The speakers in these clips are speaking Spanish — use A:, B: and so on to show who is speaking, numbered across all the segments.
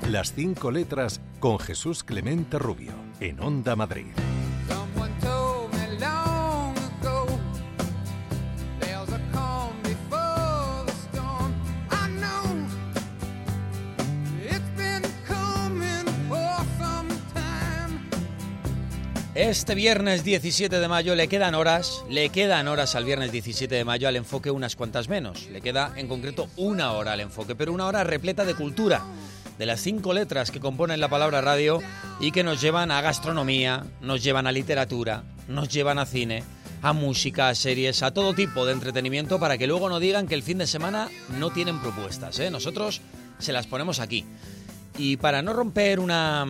A: Las 5 letras con Jesús Clemente Rubio, en Onda Madrid.
B: Este viernes 17 de mayo le quedan horas al viernes 17 de mayo al enfoque, unas cuantas menos. Le queda en concreto una hora al enfoque, pero una hora repleta de cultura, de las 5 letras que componen la palabra radio y que nos llevan a gastronomía, nos llevan a literatura, nos llevan a cine, a música, a series, a todo tipo de entretenimiento para que luego no digan que el fin de semana no tienen propuestas, ¿eh? Nosotros se las ponemos aquí. Y para no romper una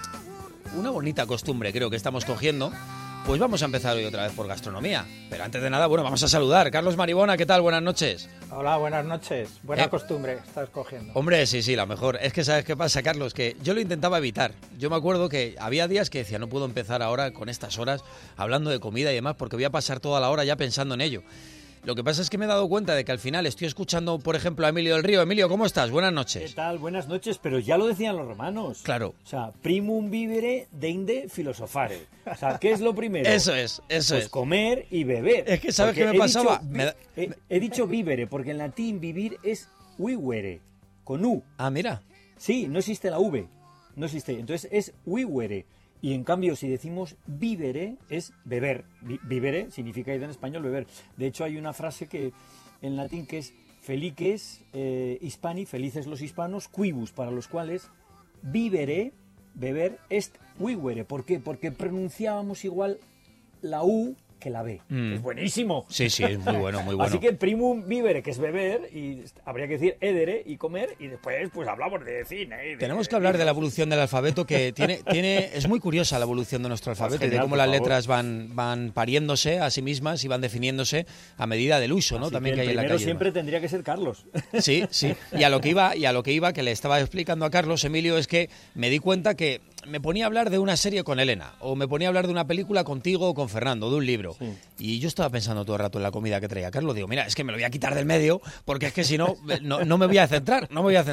B: bonita costumbre creo que estamos cogiendo, pues vamos a empezar hoy otra vez por gastronomía. Pero antes de nada, bueno, vamos a saludar. Carlos Maribona, ¿qué tal? Buenas noches.
C: Hola, buenas noches. Buena costumbre estás cogiendo.
B: Hombre, sí, la mejor. Es que ¿sabes qué pasa, Carlos? Que yo lo intentaba evitar. Yo me acuerdo que había días que decía, no puedo empezar ahora con estas horas hablando de comida y demás porque voy a pasar toda la hora ya pensando en ello. Lo que pasa es que me he dado cuenta de que al final estoy escuchando, por ejemplo, a Emilio del Río. Emilio, ¿cómo estás? Buenas noches.
D: ¿Qué tal? Buenas noches, pero ya lo decían los romanos.
B: Claro.
D: O sea, primum vivere deinde filosofare. O sea, ¿qué es lo primero?
B: Eso es.
D: Pues comer y beber.
B: Es que ¿sabes qué me pasaba?
D: He dicho vivere, porque en latín vivir es vivere, con U.
B: Ah, mira.
D: Sí, no existe la V. No existe. Entonces es vivere. Y en cambio, si decimos vivere, es beber. Vivere significa en español beber. De hecho, hay una frase que en latín que es felices hispani, felices los hispanos, quibus, para los cuales vivere, beber, est vivere. ¿Por qué? Porque pronunciábamos igual la U que la B. Es buenísimo.
B: Sí, es muy bueno, muy bueno.
D: Así que primum vivere, que es beber, y habría que decir edere y comer, y después pues hablamos de cine.
B: Tenemos que hablar de la evolución del alfabeto, que es muy curiosa la evolución de nuestro alfabeto, y de cómo las letras van pariéndose a sí mismas y van definiéndose a medida del uso, ¿no?
D: Así
B: También
D: que
B: hay en la
D: primero
B: calle.
D: Siempre tendría que ser Carlos.
B: Sí. Y a lo que iba, que le estaba explicando a Carlos, Emilio, es que me di cuenta que me ponía a hablar de una serie con Elena, o me ponía a hablar de una película contigo o con Fernando, de un libro.
D: Sí.
B: Y yo estaba pensando todo el rato en la comida que traía Carlos. Digo, mira, es que me lo voy a quitar del medio, porque es que si no, no me voy a centrar.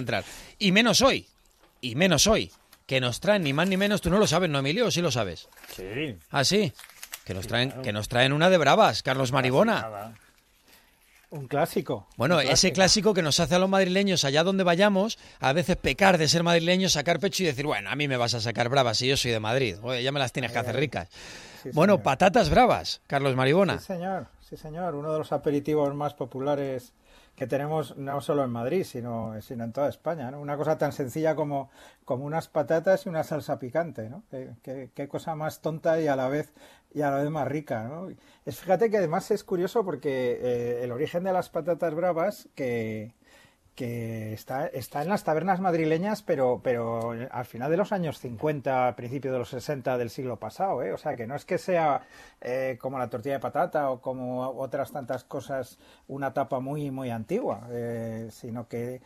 B: Y menos hoy, que nos traen ni más ni menos, tú no lo sabes, ¿no, Emilio? ¿O sí lo sabes?
D: Sí.
B: ¿Ah, sí? Que nos traen una de bravas, Carlos Maribona.
C: Un clásico.
B: Bueno, ese clásico que nos hace a los madrileños, allá donde vayamos, a veces pecar de ser madrileños, sacar pecho y decir, bueno, a mí me vas a sacar bravas si yo soy de Madrid. Oye, ya me las tienes que hacer ricas.
C: Sí,
B: bueno,
C: señor.
B: Patatas bravas, Carlos Maribona.
C: Sí, señor. Uno de los aperitivos más populares que tenemos no solo en Madrid, sino en toda España, ¿no? Una cosa tan sencilla como unas patatas y una salsa picante, ¿no? Qué cosa más tonta y a la vez más rica, ¿no? Fíjate que además es curioso porque el origen de las patatas bravas que está en las tabernas madrileñas, pero al final de los años 50, a principios de los 60 del siglo pasado, ¿eh? O sea, que no es que sea como la tortilla de patata o como otras tantas cosas una etapa muy, muy antigua, sino que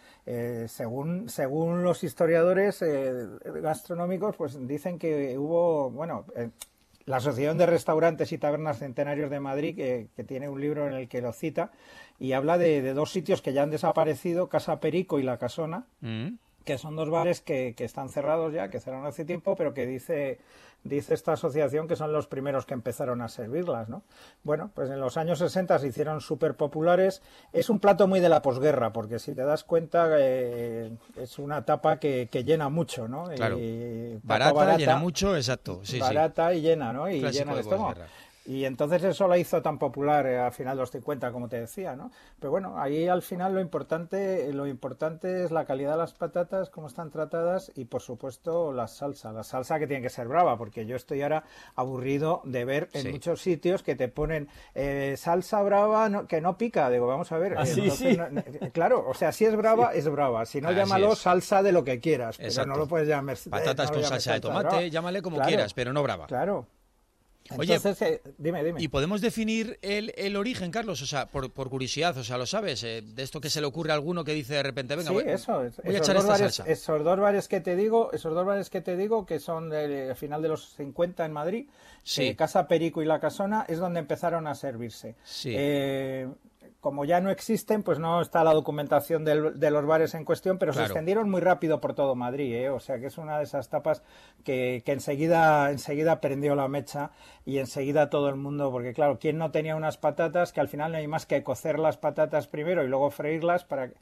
C: según los historiadores gastronómicos, pues dicen que hubo, la Asociación de Restaurantes y Tabernas Centenarios de Madrid, que tiene un libro en el que lo cita, y habla de dos sitios que ya han desaparecido, Casa Perico y La Casona, que son dos bares que están cerrados ya, que cerraron hace tiempo, pero que dice esta asociación que son los primeros que empezaron a servirlas, ¿no? Bueno, pues en los años 60 se hicieron súper populares. Es un plato muy de la posguerra, porque si te das cuenta es una tapa que llena mucho, ¿no?
B: Claro.
C: Y
B: barata, llena mucho, exacto. Sí,
C: barata y llena, ¿no? Y
B: clásico
C: llena el
B: de
C: estómago.
B: posguerra.
C: Y entonces eso la hizo tan popular a final de los 50, como te decía, ¿no? Pero bueno, ahí al final lo importante es la calidad de las patatas, cómo están tratadas y, por supuesto, la salsa que tiene que ser brava, porque yo estoy ahora aburrido de ver en muchos sitios que te ponen salsa brava que no pica. Digo, vamos a ver.
D: Sí.
C: Claro, o sea, si es brava, es brava. Si no, llámalo salsa de lo que quieras, pero
B: exacto.
C: no lo puedes llamar.
B: Patatas con salsa de tomate, brava. Llámale como quieras, pero no brava.
C: Claro.
B: Entonces,
C: oye, dime.
B: ¿Y podemos definir el origen, Carlos? O sea, por curiosidad, o sea, ¿lo sabes? De esto que se le ocurre a alguno que dice de repente, venga, voy a echar esta salsa.
C: Esos dos bares que te digo, que son al final de los 50 en Madrid, Casa Perico y La Casona, es donde empezaron a servirse.
B: Sí.
C: como ya no existen, pues no está la documentación de los bares en cuestión, pero se extendieron muy rápido por todo Madrid, ¿eh? O sea que es una de esas tapas que enseguida prendió la mecha y enseguida todo el mundo, porque claro, ¿quién no tenía unas patatas que al final no hay más que cocer las patatas primero y luego freírlas para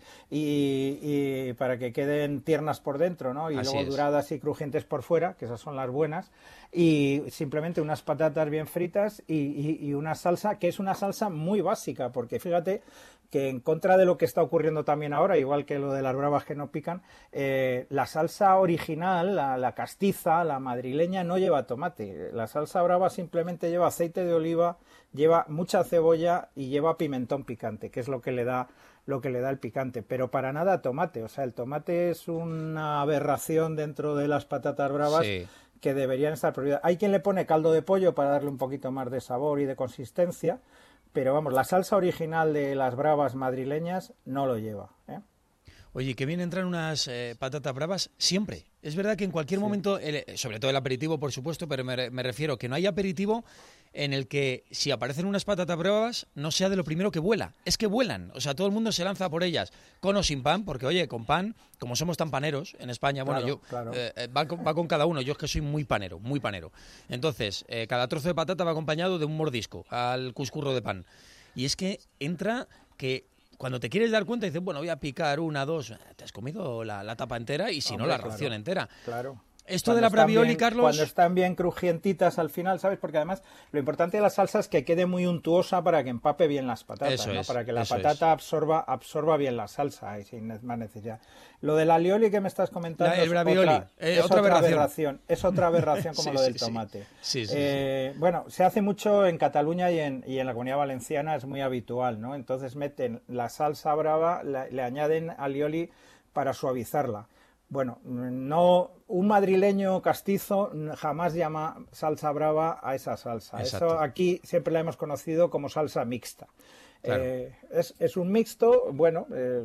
C: que queden tiernas por dentro, ¿no? Y
B: Así
C: luego
B: es.
C: duradas y crujientes por fuera, que esas son las buenas, y simplemente unas patatas bien fritas y una salsa, que es una salsa muy básica, porque fíjate que en contra de lo que está ocurriendo también ahora, igual que lo de las bravas que no pican, la salsa original, la castiza, la madrileña, no lleva tomate. La salsa brava simplemente lleva aceite de oliva, lleva mucha cebolla y lleva pimentón picante, que es lo que le da el picante, pero para nada tomate. O sea, el tomate es una aberración dentro de las patatas bravas.
B: Sí.
C: Que deberían estar prohibidas. Hay quien le pone caldo de pollo para darle un poquito más de sabor y de consistencia, pero vamos, la salsa original de las bravas madrileñas no lo lleva, ¿eh?
B: Oye, que bien entran unas patatas bravas siempre. Es verdad que en cualquier momento, sobre todo el aperitivo, por supuesto, pero me refiero que no hay aperitivo en el que si aparecen unas patatas bravas no sea de lo primero que vuela. Es que vuelan, o sea, todo el mundo se lanza por ellas, con o sin pan, porque oye, con pan, como somos tan paneros en España,
C: Claro,
B: bueno,
C: claro.
B: va con cada uno. Yo es que soy muy panero, muy panero. Entonces, cada trozo de patata va acompañado de un mordisco al cuscurro de pan. Y es que entra que cuando te quieres dar cuenta dices, bueno, voy a picar una, dos, te has comido la tapa entera y si no la ración entera.
C: Claro.
B: Esto de la bravioli, Carlos...
C: Cuando están bien crujientitas al final, ¿sabes? Porque además lo importante de la salsa es que quede muy untuosa para que empape bien las patatas,
B: Eso
C: ¿no?
B: es,
C: Para que la
B: eso
C: patata absorba bien la salsa y sin más necesidad. Lo del alioli que me estás comentando
B: El bravioli,
C: es
B: otra
C: otra
B: aberración.
C: aberración. Es otra aberración como
B: Sí,
C: lo del
B: sí, sí.
C: tomate.
B: Sí.
C: Bueno, se hace mucho en Cataluña y en la Comunidad Valenciana, es muy habitual, ¿no? Entonces meten la salsa brava, le añaden alioli para suavizarla. Bueno, no, un madrileño castizo jamás llama salsa brava a esa salsa.
B: Exacto.
C: Eso aquí siempre la hemos conocido como salsa mixta.
B: Claro.
C: Es un mixto, bueno,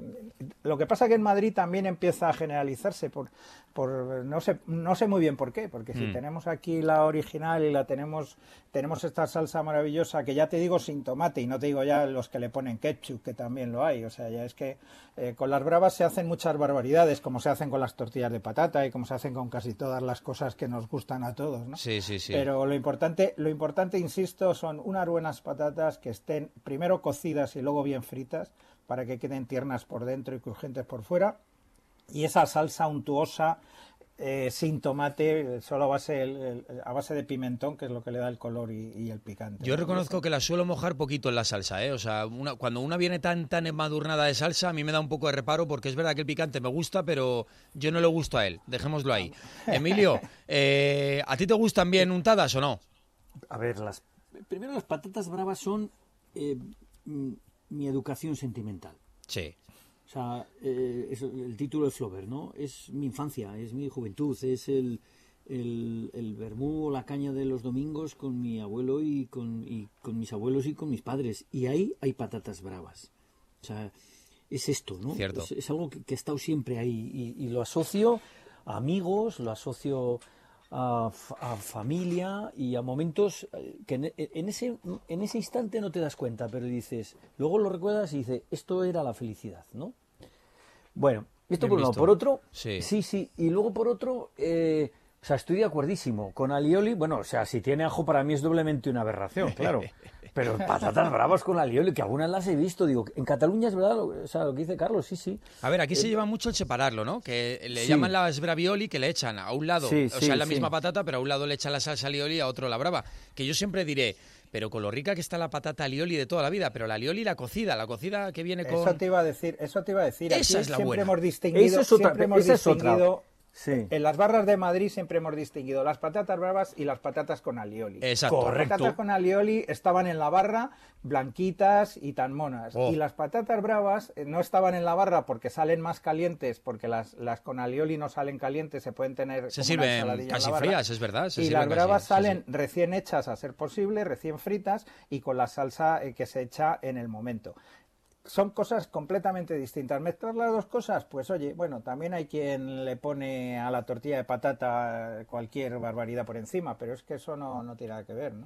C: lo que pasa que en Madrid también empieza a generalizarse por no sé muy bien por qué, porque si tenemos aquí la original y tenemos esta salsa maravillosa que ya te digo sin tomate y no te digo ya los que le ponen ketchup, que también lo hay, o sea, ya es que con las bravas se hacen muchas barbaridades, como se hacen con las tortillas de patata y como se hacen con casi todas las cosas que nos gustan a todos, ¿no?
B: Sí.
C: Pero lo importante, insisto, son unas buenas patatas que estén primero cocidas y luego bien fritas para que queden tiernas por dentro y crujientes por fuera, y esa salsa untuosa sin tomate, solo a base de pimentón, que es lo que le da el color y el picante.
B: Yo reconozco que la suelo mojar poquito en la salsa, ¿eh? O sea, cuando una viene tan embadurnada de salsa, a mí me da un poco de reparo, porque es verdad que el picante me gusta, pero yo no le gusto a él. Dejémoslo ahí. Emilio, ¿a ti te gustan bien untadas o no?
D: A ver, primero las patatas bravas son mi educación sentimental.
B: Sí.
D: O sea, es el título de Flaubert, ¿no? Es mi infancia, es mi juventud, es el vermú o la caña de los domingos con mi abuelo y con mis abuelos y con mis padres. Y ahí hay patatas bravas. O sea, es esto, ¿no?
B: Cierto.
D: Es algo que ha estado siempre ahí. Y lo asocio a amigos, lo asocio a familia y a momentos que en ese instante no te das cuenta, pero dices, luego lo recuerdas y dices, esto era la felicidad, ¿no? Bueno, esto
B: Bien
D: por un lado.
B: visto.
D: Por otro,
B: Sí.
D: y luego por otro, o sea, estoy de acuerdísimo con alioli. Bueno, o sea, si tiene ajo para mí es doblemente una aberración, claro. Pero patatas bravas con alioli, que algunas las he visto, digo, en Cataluña es verdad, o sea, lo que dice Carlos, sí.
B: A ver, aquí se lleva mucho el separarlo, ¿no? Que le
D: Sí.
B: llaman las bravioli, que le echan a un lado,
D: Sí,
B: o sea, la
D: sí.
B: misma patata, pero a un lado le echan la salsa alioli y a otro la brava. Que yo siempre diré, pero con lo rica que está la patata alioli de toda la vida, pero la alioli la cocida que viene con...
C: Eso te iba a decir.
B: Esa
C: Aquí
B: es la
C: siempre
B: buena.
C: hemos distinguido,
D: Esa es otra,
C: siempre hemos
D: esa es otra.
C: distinguido
D: Sí.
C: en las barras de Madrid siempre hemos distinguido las patatas bravas y las patatas con alioli.
B: Exacto.
C: Las
D: Correcto.
C: patatas con alioli estaban en la barra blanquitas y tan monas.
B: Oh.
C: Y las patatas bravas no estaban en la barra porque salen más calientes, porque las con alioli no salen calientes, se pueden tener
B: Se
C: como una
B: sirven
C: ensaladilla en
B: casi
C: la barra.
B: frías, es verdad. se
C: Y
B: sirven
C: las
B: casi,
C: bravas
B: sí,
C: salen
B: sí.
C: recién hechas a ser posible, recién fritas y con la salsa que se echa en el momento. Son cosas completamente distintas. ¿Mezclar las dos cosas? Pues oye, bueno, también hay quien le pone a la tortilla de patata cualquier barbaridad por encima, pero es que eso no tiene nada que ver, ¿no?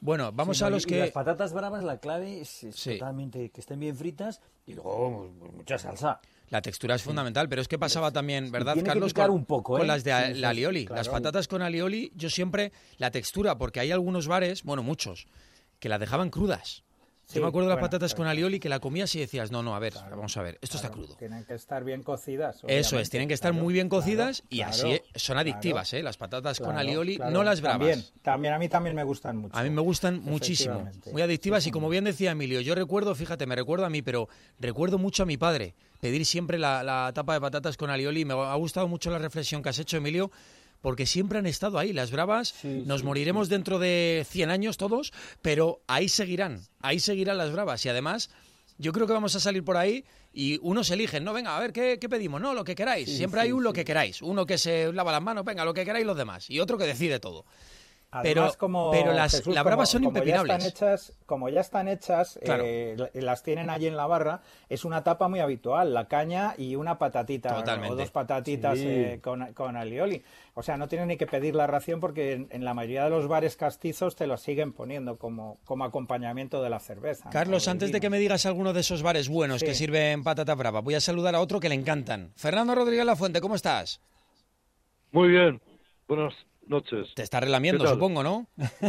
B: Bueno, vamos
D: Sí,
B: a
D: no,
B: los
D: y
B: que...
D: las patatas bravas, la clave es
B: Sí.
D: totalmente que estén bien fritas y luego pues, mucha salsa.
B: La textura es fundamental, pero es que pasaba también, ¿verdad,
D: tiene que
B: Carlos?
D: picar un poco,
B: con
D: ¿eh?
B: las de
D: Sí,
B: la alioli.
C: claro.
B: Las patatas con alioli, yo siempre... La textura, porque hay algunos bares, bueno, muchos, que la dejaban crudas.
C: Sí,
B: Yo me acuerdo de las
C: bueno,
B: patatas con
C: pero-
B: alioli que la comías y decías, no, a ver, vamos a ver, esto está
C: Claro,
B: crudo.
C: tienen que estar bien cocidas.
B: Eso es,
C: obviamente,
B: tienen que estar
C: claro,
B: muy bien
C: claro,
B: cocidas y
C: claro,
B: así son adictivas,
C: claro,
B: Las patatas con
C: claro,
B: alioli,
C: claro.
B: no las bravas.
C: También a mí también me gustan mucho.
B: A mí me gustan muchísimo,
C: Efectivamente.
B: muy adictivas
C: Sí,
B: y como bien decía Emilio, yo recuerdo, fíjate, me recuerdo a mí, pero recuerdo mucho a mi padre pedir siempre la tapa de patatas con alioli. Me ha gustado mucho la reflexión que has hecho, Emilio, porque siempre han estado ahí. Las bravas,
D: Sí,
B: nos
D: sí,
B: moriremos dentro de 100 años todos, pero ahí seguirán las bravas. Y además, yo creo que vamos a salir por ahí y unos eligen, no, venga, a ver, ¿qué pedimos? No, lo que queráis.
D: Sí,
B: Siempre hay
D: sí,
B: un lo
D: sí.
B: que queráis. Uno que se lava las manos, venga, lo que queráis los demás. Y otro que decide todo.
C: Además,
B: pero las
C: Jesús,
B: bravas son impepinables.
C: Como ya están hechas,
B: Claro.
C: las tienen allí en la barra, es una tapa muy habitual, la caña y una patatita
B: Totalmente.
C: o dos patatitas
D: Sí.
C: con alioli. O sea, no tienes ni que pedir la ración porque en la mayoría de los bares castizos te lo siguen poniendo como acompañamiento de la cerveza, ¿no?
B: Carlos,
C: O del
B: antes de
C: vino.
B: que me digas alguno de esos bares buenos
C: Sí.
B: que sirven patata brava, voy a saludar a otro que le encantan. Fernando Rodríguez Lafuente, ¿cómo estás?
E: Muy bien, buenas noches.
B: Te estás relamiendo,
E: ¿Qué tal?
B: supongo, ¿no?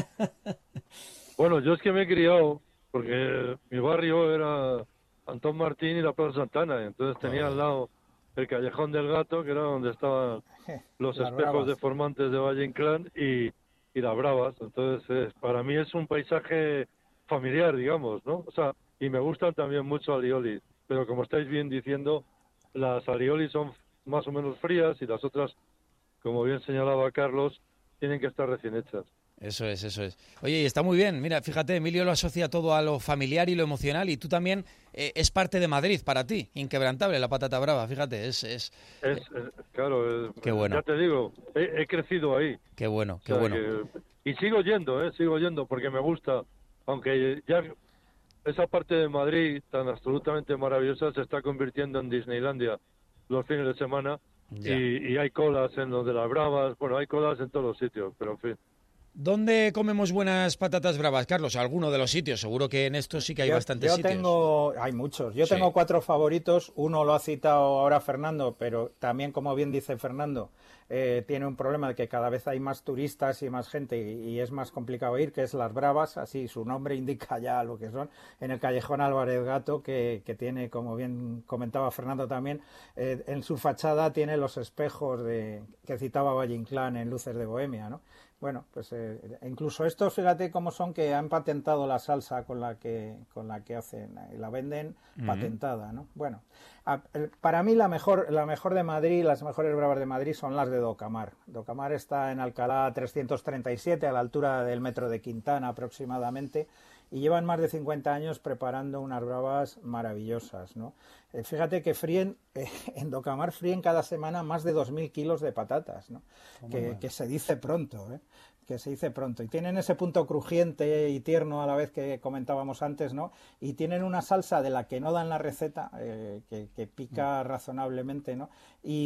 E: Bueno, yo es que me he criado porque mi barrio era Antón Martín y la Plaza Santana, y entonces tenía al lado el Callejón del Gato, que era donde estaban los
C: Las
E: espejos
C: bravas.
E: deformantes de Valle Inclán y las Bravas. Entonces, para mí es un paisaje familiar, digamos, ¿no? O sea, y me gustan también mucho aliolis, pero como estáis bien diciendo, las aliolis son más o menos frías y las otras, como bien señalaba Carlos, tienen que estar recién hechas.
B: Eso es, eso es. Oye, y está muy bien. Mira, fíjate, Emilio lo asocia todo a lo familiar y lo emocional y tú también es parte de Madrid para ti. Inquebrantable la patata brava, fíjate,
E: Claro,
B: Qué bueno.
E: ya te digo, he crecido ahí.
B: Qué bueno, qué
E: O sea
B: bueno.
E: y sigo yendo porque me gusta, aunque ya esa parte de Madrid tan absolutamente maravillosa se está convirtiendo en Disneylandia los fines de semana
B: Ya.
E: y hay colas en los de las Bravas, bueno, hay colas en todos los sitios, pero en fin.
B: ¿Dónde comemos buenas patatas bravas, Carlos? Alguno de los sitios. Seguro que en estos sí que hay bastantes
C: yo
B: sitios.
C: hay muchos. Yo
B: Sí.
C: tengo 4 favoritos. Uno lo ha citado ahora Fernando, pero también, como bien dice Fernando, tiene un problema de que cada vez hay más turistas y más gente y es más complicado ir, que es Las Bravas. Así su nombre indica ya lo que son. En el Callejón Álvarez Gato, que tiene, como bien comentaba Fernando también, en su fachada tiene los espejos que citaba Valle Inclán en Luces de Bohemia, ¿no? Bueno, pues incluso estos, fíjate cómo son, que han patentado la salsa con la que hacen, la venden patentada, ¿no? Bueno, para mí la mejor de Madrid, las mejores bravas de Madrid son las de Docamar. Docamar está en Alcalá 337, a la altura del metro de Quintana aproximadamente, y llevan más de 50 años preparando unas bravas maravillosas, ¿no? Fíjate que fríen, en Docamar fríen cada semana más de 2.000 kilos de patatas, ¿no? Que se dice pronto, ¿eh? Que se dice pronto. Y tienen ese punto crujiente y tierno a la vez que comentábamos antes, ¿no? Y tienen una salsa de la que no dan la receta, que pica razonablemente, ¿no?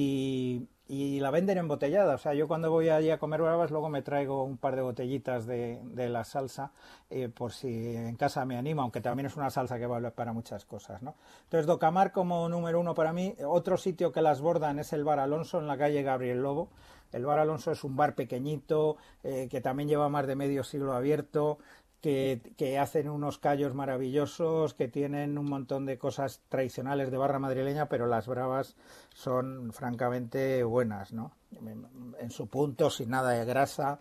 C: Y la venden embotellada. O sea, yo cuando voy allí a comer bravas, luego me traigo un par de botellitas de la salsa, por si en casa me animo, aunque también es una salsa que vale para muchas cosas, ¿no? Entonces, Docamar como número 1 para mí. Otro sitio que las bordan es el Bar Alonso, en la calle Gabriel Lobo. El Bar Alonso es un bar pequeñito, que también lleva más de medio siglo abierto, que hacen unos callos maravillosos, que tienen un montón de cosas tradicionales de barra madrileña, pero las bravas son francamente buenas, ¿no? En su punto, sin nada de grasa.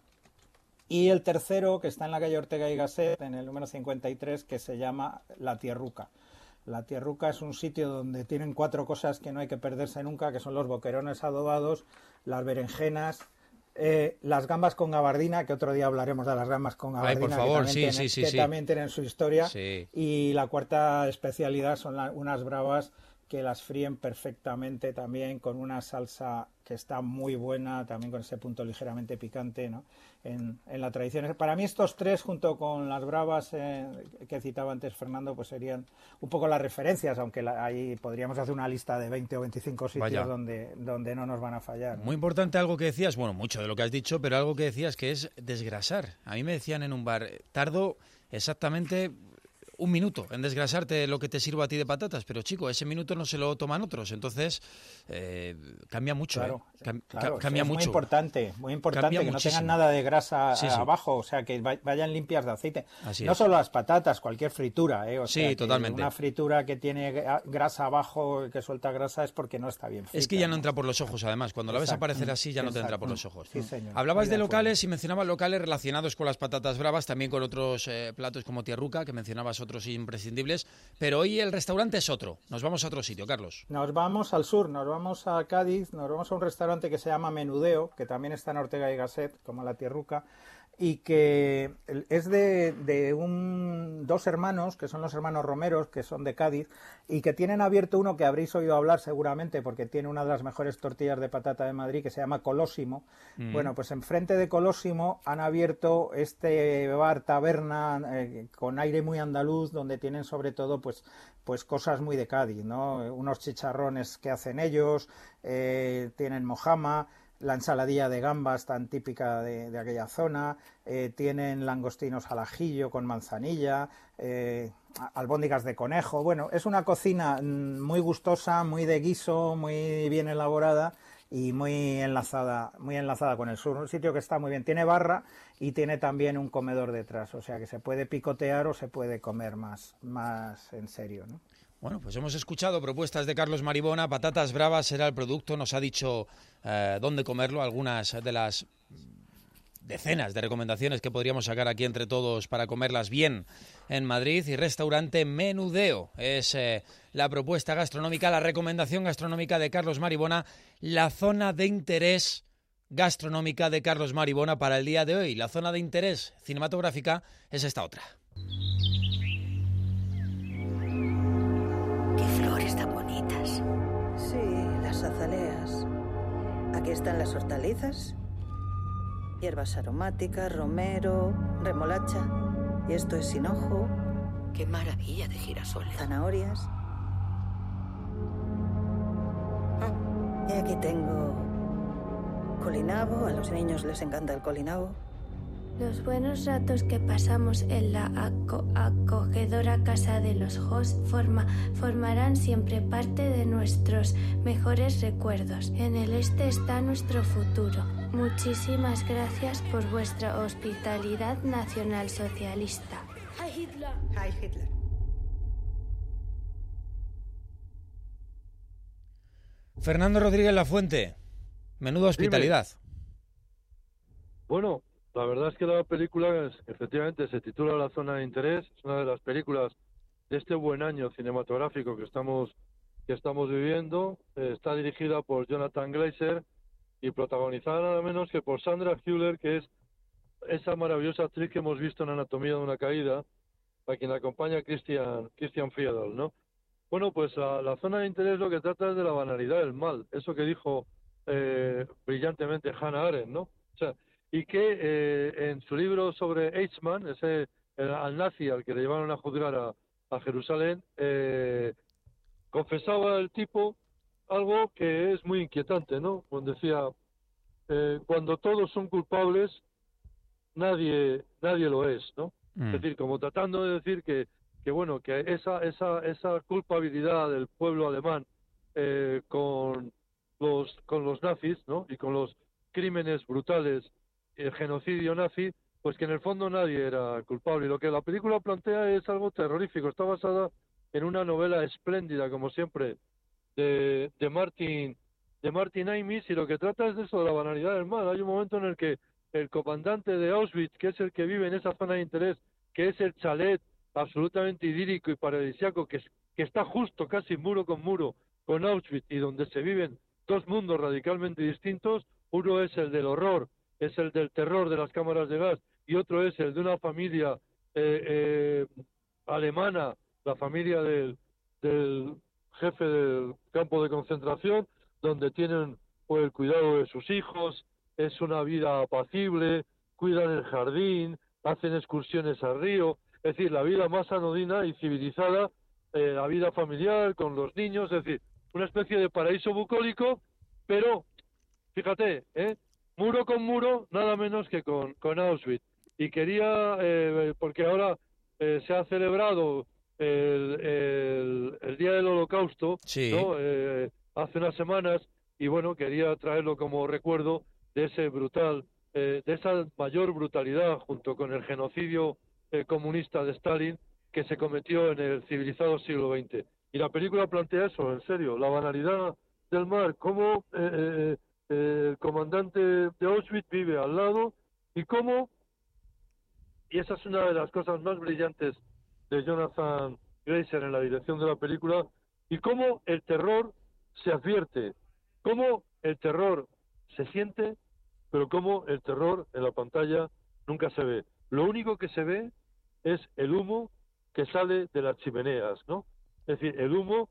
C: Y el tercero, que está en la calle Ortega y Gasset, en el número 53, que se llama La Tierruca. La Tierruca es un sitio donde tienen 4 cosas que no hay que perderse nunca, que son los boquerones adobados, las berenjenas, las gambas con gabardina, que otro día hablaremos de las gambas con gabardina,
B: por favor,
C: que también tienen su historia.
B: Sí.
C: Y la cuarta especialidad son unas bravas que las fríen perfectamente también con una salsa que está muy buena, también con ese punto ligeramente picante, ¿no? En la tradición. Para mí estos tres, junto con las bravas que citaba antes Fernando, pues serían un poco las referencias, aunque ahí podríamos hacer una lista de 20 o 25 sitios donde no nos van a fallar, ¿no?
B: Muy importante algo que decías, bueno, mucho de lo que has dicho, pero algo que decías que es desgrasar. A mí me decían en un bar, tardo exactamente 1 minuto en desgrasarte lo que te sirvo a ti de patatas, pero chico, ese minuto no se lo toman otros, entonces cambia mucho,
C: claro,
B: cambia
C: es
B: mucho.
C: Muy importante
B: Cambia
C: que
B: muchísimo.
C: no tengan nada de grasa
B: Sí.
C: abajo, o sea, que vayan limpias de aceite.
B: Así
C: no
B: es.
C: solo las patatas, cualquier fritura, o
B: Sí,
C: sea, que
B: totalmente.
C: una fritura que tiene grasa abajo, que suelta grasa, es porque no está bien frita.
B: Es que ya no entra por los ojos, además. Cuando la ves
C: Exacto.
B: aparecer así, ya no te entra
C: Exacto.
B: por los ojos.
C: Sí, señor.
B: Hablabas
C: Muy
B: de
C: de acuerdo.
B: locales y mencionabas locales relacionados con las patatas bravas, también con otros platos como tierruca, que mencionabas otros imprescindibles. Pero hoy el restaurante es otro. Nos vamos a otro sitio, Carlos.
C: Nos vamos al sur, nos vamos a Cádiz, nos vamos a un restaurante que se llama Menudeo, que también está en Ortega y Gasset, como la tierruca, y que es de dos hermanos, que son los hermanos Romeros, que son de Cádiz, y que tienen abierto uno que habréis oído hablar seguramente, porque tiene una de las mejores tortillas de patata de Madrid, que se llama Colosimo. Bueno, pues enfrente de Colosimo han abierto este bar taberna con aire muy andaluz, donde tienen sobre todo pues cosas muy de Cádiz, ¿no? Unos chicharrones que hacen ellos, tienen mojama, la ensaladilla de gambas tan típica de aquella zona, tienen langostinos al ajillo con manzanilla, albóndigas de conejo. Bueno, es una cocina muy gustosa, muy de guiso, muy bien elaborada y muy enlazada con el sur. Un sitio que está muy bien. Tiene barra y tiene también un comedor detrás, o sea que se puede picotear o se puede comer más en serio, ¿no?
B: Bueno, pues hemos escuchado propuestas de Carlos Maribona. Patatas bravas será el producto. Nos ha dicho dónde comerlo, algunas de las decenas de recomendaciones que podríamos sacar aquí entre todos para comerlas bien en Madrid. Y restaurante Menudeo es la propuesta gastronómica, la recomendación gastronómica de Carlos Maribona, la zona de interés gastronómica de Carlos Maribona para el día de hoy. La zona de interés cinematográfica es esta otra.
F: Qué flores tan bonitas.
G: Sí, las azaleas. Aquí están las hortalizas, hierbas aromáticas, romero, remolacha. Y esto es hinojo,
F: Qué maravilla de girasoles.
G: zanahorias. Y aquí tengo colinabo. A los niños les encanta el colinabo.
H: Los buenos ratos que pasamos en la acogedora casa de los Hoss formarán siempre parte de nuestros mejores recuerdos. En el este está nuestro futuro. Muchísimas gracias por vuestra hospitalidad nacionalsocialista.
G: ¡Heil Hitler!
B: Fernando Rodríguez Lafuente, menuda hospitalidad.
E: Bueno, la verdad es que la película efectivamente se titula La zona de interés, es una de las películas de este buen año cinematográfico que estamos viviendo. Está dirigida por Jonathan Glazer y protagonizada nada menos que por Sandra Hüller, que es esa maravillosa actriz que hemos visto en Anatomía de una caída, a quien acompaña Christian Friedel, ¿no? Bueno, pues la zona de interés lo que trata es de la banalidad del mal, eso que dijo brillantemente Hannah Arendt, ¿no? O sea, y que en su libro sobre Eichmann, al nazi al que le llevaron a juzgar a Jerusalén, confesaba el tipo algo que es muy inquietante, ¿no? Cuando decía, cuando todos son culpables, nadie lo es, ¿no? Es decir, como tratando de decir que bueno, que esa culpabilidad del pueblo alemán con los nazis, ¿no? Y con los crímenes brutales, el genocidio nazi, pues que en el fondo nadie era culpable. Y lo que la película plantea es algo terrorífico. Está basada en una novela espléndida, como siempre, de Martin Amis, y lo que trata es de eso, de la banalidad del mal. Hay un momento en el que el comandante de Auschwitz, que es el que vive en esa zona de interés, que es el chalet absolutamente idílico y paradisíaco, que está justo casi muro con Auschwitz, y donde se viven dos mundos radicalmente distintos. Uno es el del horror, es el del terror de las cámaras de gas, y otro es el de una familia alemana, la familia del jefe del campo de concentración, donde tienen pues, el cuidado de sus hijos, es una vida apacible, cuidan el jardín, hacen excursiones al río, es decir, la vida más anodina y civilizada, la vida familiar con los niños, es decir, una especie de paraíso bucólico, pero, fíjate, muro con muro, nada menos que con Auschwitz. Y quería, porque ahora se ha celebrado el Día del Holocausto,
B: Sí.
E: ¿no? Hace unas semanas, y bueno, quería traerlo como recuerdo de ese de esa mayor brutalidad junto con el genocidio comunista de Stalin que se cometió en el civilizado siglo XX. Y la película plantea eso, en serio, la banalidad del mar, cómo el comandante de Auschwitz vive al lado y cómo, y esa es una de las cosas más brillantes de Jonathan Glazer en la dirección de la película, y cómo el terror se advierte, cómo el terror se siente, pero cómo el terror en la pantalla nunca se ve. Lo único que se ve es el humo que sale de las chimeneas, ¿no? Es decir, el humo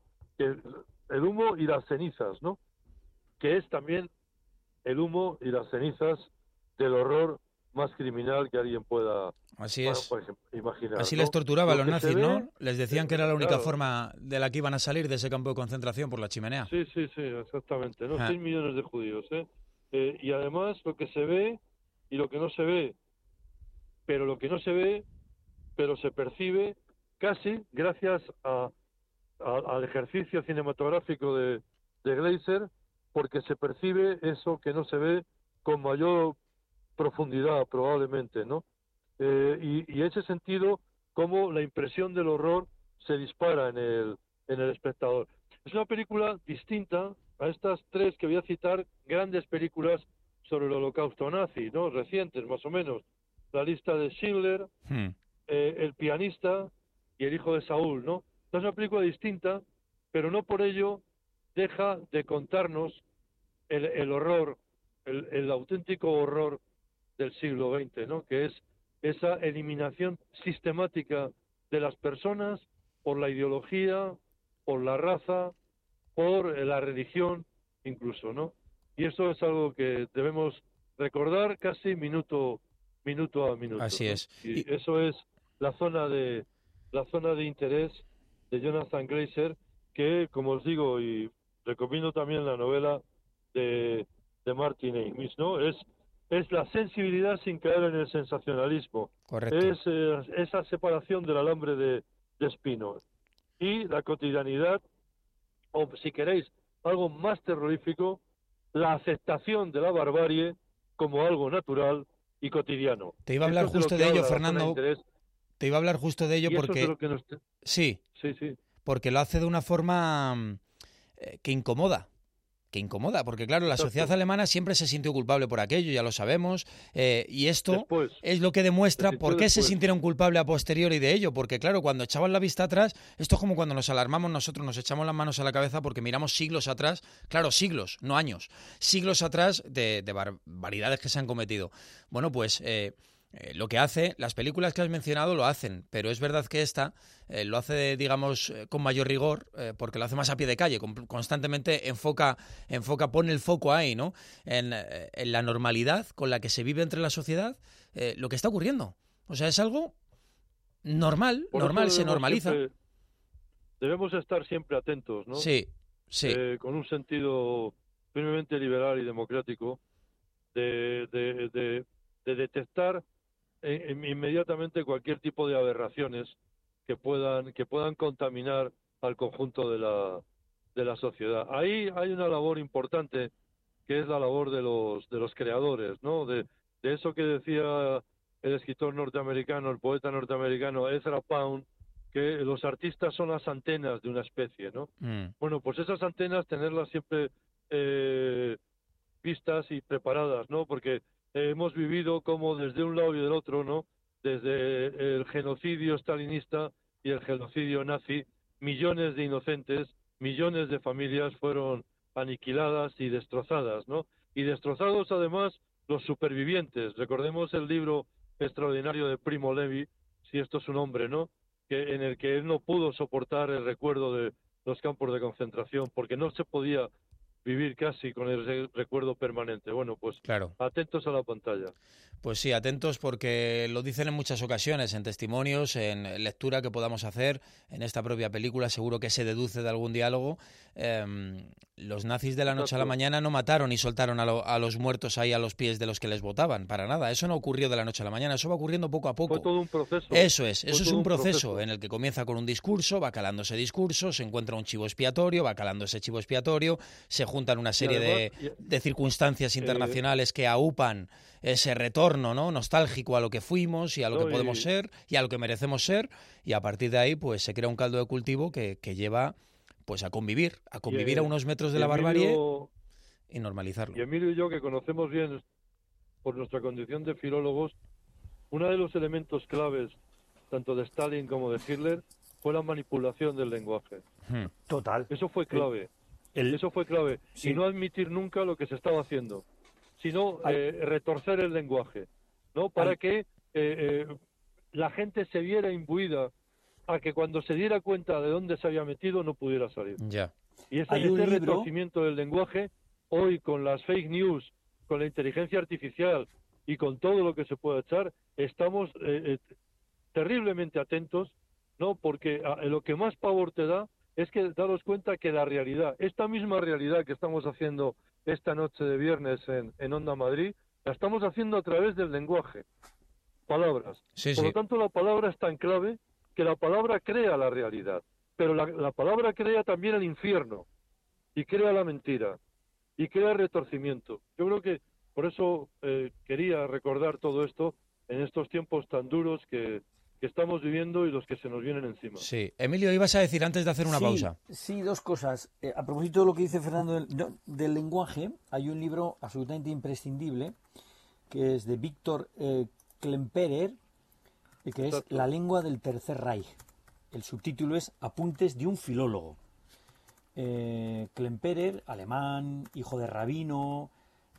E: y las cenizas, ¿no? Que es también el humo y las cenizas del horror más criminal que alguien pueda
B: Así es.
E: por ejemplo, imaginar.
B: Así
E: ¿no?
B: les torturaba a
E: Lo
B: los
E: que
B: nazis,
E: se ve,
B: ¿no? Les decían que era la única
E: claro.
B: forma de la que iban a salir de ese campo de concentración, por la chimenea.
E: Sí, exactamente, ¿no?
B: Ah.
E: 6 millones de judíos, y además lo que se ve y lo que no se ve, pero lo que no se ve, pero se percibe casi gracias al ejercicio cinematográfico de Glazer, porque se percibe eso que no se ve con mayor profundidad probablemente, ¿no? Y en ese sentido, cómo la impresión del horror se dispara en el espectador. Es una película distinta a estas tres que voy a citar, grandes películas sobre el holocausto nazi, ¿no? Recientes, más o menos. La lista de Schindler, El pianista y El hijo de Saúl, ¿no? Es una película distinta, pero no por ello deja de contarnos el horror, el auténtico horror del siglo XX, ¿no? Que es esa eliminación sistemática de las personas por la ideología, por la raza, por la religión, incluso, ¿no? Y eso es algo que debemos recordar casi minuto a minuto.
B: Así
E: ¿no?
B: es.
E: Y eso es la zona de interés de Jonathan Glazer, que, como os digo, y recomiendo también la novela de Martin Amis, ¿no? Es la sensibilidad sin caer en el sensacionalismo.
B: Correcto.
E: Es esa separación del alambre de espino. Y la cotidianidad, o si queréis, algo más terrorífico, la aceptación de la barbarie como algo natural y cotidiano.
B: Te iba a hablar justo de ello, Fernando. Te iba a hablar justo de ello porque... Sí, porque lo hace de una forma que incomoda, porque claro, la sociedad alemana siempre se sintió culpable por aquello, ya lo sabemos, y esto es lo que demuestra por qué se sintieron culpables a posteriori de ello, porque claro, cuando echaban la vista atrás, esto es como cuando nos alarmamos nosotros, nos echamos las manos a la cabeza porque miramos siglos atrás, claro, siglos, no años, siglos atrás de barbaridades que se han cometido. Bueno, pues... lo que hace, las películas que has mencionado lo hacen, pero es verdad que esta lo hace, digamos, con mayor rigor, porque lo hace más a pie de calle, constantemente pone el foco ahí, ¿no? En la normalidad con la que se vive entre la sociedad, lo que está ocurriendo. O sea, es algo normal, se normaliza.
E: Debemos estar siempre atentos, ¿no?
B: Sí.
E: Con un sentido firmemente liberal y democrático de detectar inmediatamente cualquier tipo de aberraciones que puedan contaminar al conjunto de la sociedad. Ahí hay una labor importante que es la labor de los creadores, ¿no? De eso que decía el escritor norteamericano, el poeta norteamericano Ezra Pound, que los artistas son las antenas de una especie, ¿no? Bueno, pues esas antenas tenerlas siempre vistas y preparadas, ¿no? Porque hemos vivido como desde un lado y del otro, ¿no? Desde el genocidio stalinista y el genocidio nazi, millones de inocentes, millones de familias fueron aniquiladas y destrozadas, ¿no? Y destrozados además los supervivientes. Recordemos el libro extraordinario de Primo Levi, si esto es un hombre, ¿no? En el que él no pudo soportar el recuerdo de los campos de concentración, porque no se podía vivir casi con el recuerdo permanente. Bueno, pues
B: Claro.
E: atentos a la pantalla.
B: Pues sí, atentos porque lo dicen en muchas ocasiones, en testimonios, en lectura que podamos hacer, en esta propia película, seguro que se deduce de algún diálogo. Los nazis de la noche a la mañana no mataron y soltaron a los muertos ahí a los pies de los que les votaban, para nada. Eso no ocurrió de la noche a la mañana, eso va ocurriendo poco a poco.
E: Fue todo un proceso.
B: Eso es un proceso en el que comienza con un discurso, va calando ese discurso, se encuentra un chivo expiatorio, va calando ese chivo expiatorio, se juntan una serie de circunstancias internacionales que aupan ese retorno, ¿no?, nostálgico a lo que fuimos y a lo que podemos ser y a lo que merecemos ser, y a partir de ahí pues se crea un caldo de cultivo que lleva pues a convivir a unos metros de la barbarie y normalizarlo.
E: Y Emilio y yo, que conocemos bien por nuestra condición de filólogos, uno de los elementos claves tanto de Stalin como de Hitler fue la manipulación del lenguaje.
D: Total.
E: Eso fue clave. Eso fue clave.
D: Sí.
E: Y no admitir nunca lo que se estaba haciendo, sino retorcer el lenguaje, ¿no? Para que la gente se viera imbuida a que cuando se diera cuenta de dónde se había metido no pudiera salir.
B: Ya.
E: Y ese retorcimiento del lenguaje, hoy con las fake news, con la inteligencia artificial y con todo lo que se puede echar, estamos terriblemente atentos, ¿no? Porque lo que más pavor te da es que daros cuenta que la realidad, esta misma realidad que estamos haciendo esta noche de viernes en Onda Madrid, la estamos haciendo a través del lenguaje, palabras. Por lo tanto, la palabra es tan clave que la palabra crea la realidad, pero la palabra crea también el infierno, y crea la mentira, y crea el retorcimiento. Yo creo que por eso quería recordar todo esto en estos tiempos tan duros que estamos viviendo y los que se nos vienen encima.
B: Sí. Emilio, ibas a decir antes de hacer una pausa.
D: Sí, dos cosas. A propósito de lo que dice Fernando del lenguaje, hay un libro absolutamente imprescindible que es de Víctor Klemperer, que es La lengua del Tercer Reich. El subtítulo es Apuntes de un filólogo. Klemperer, alemán, hijo de rabino,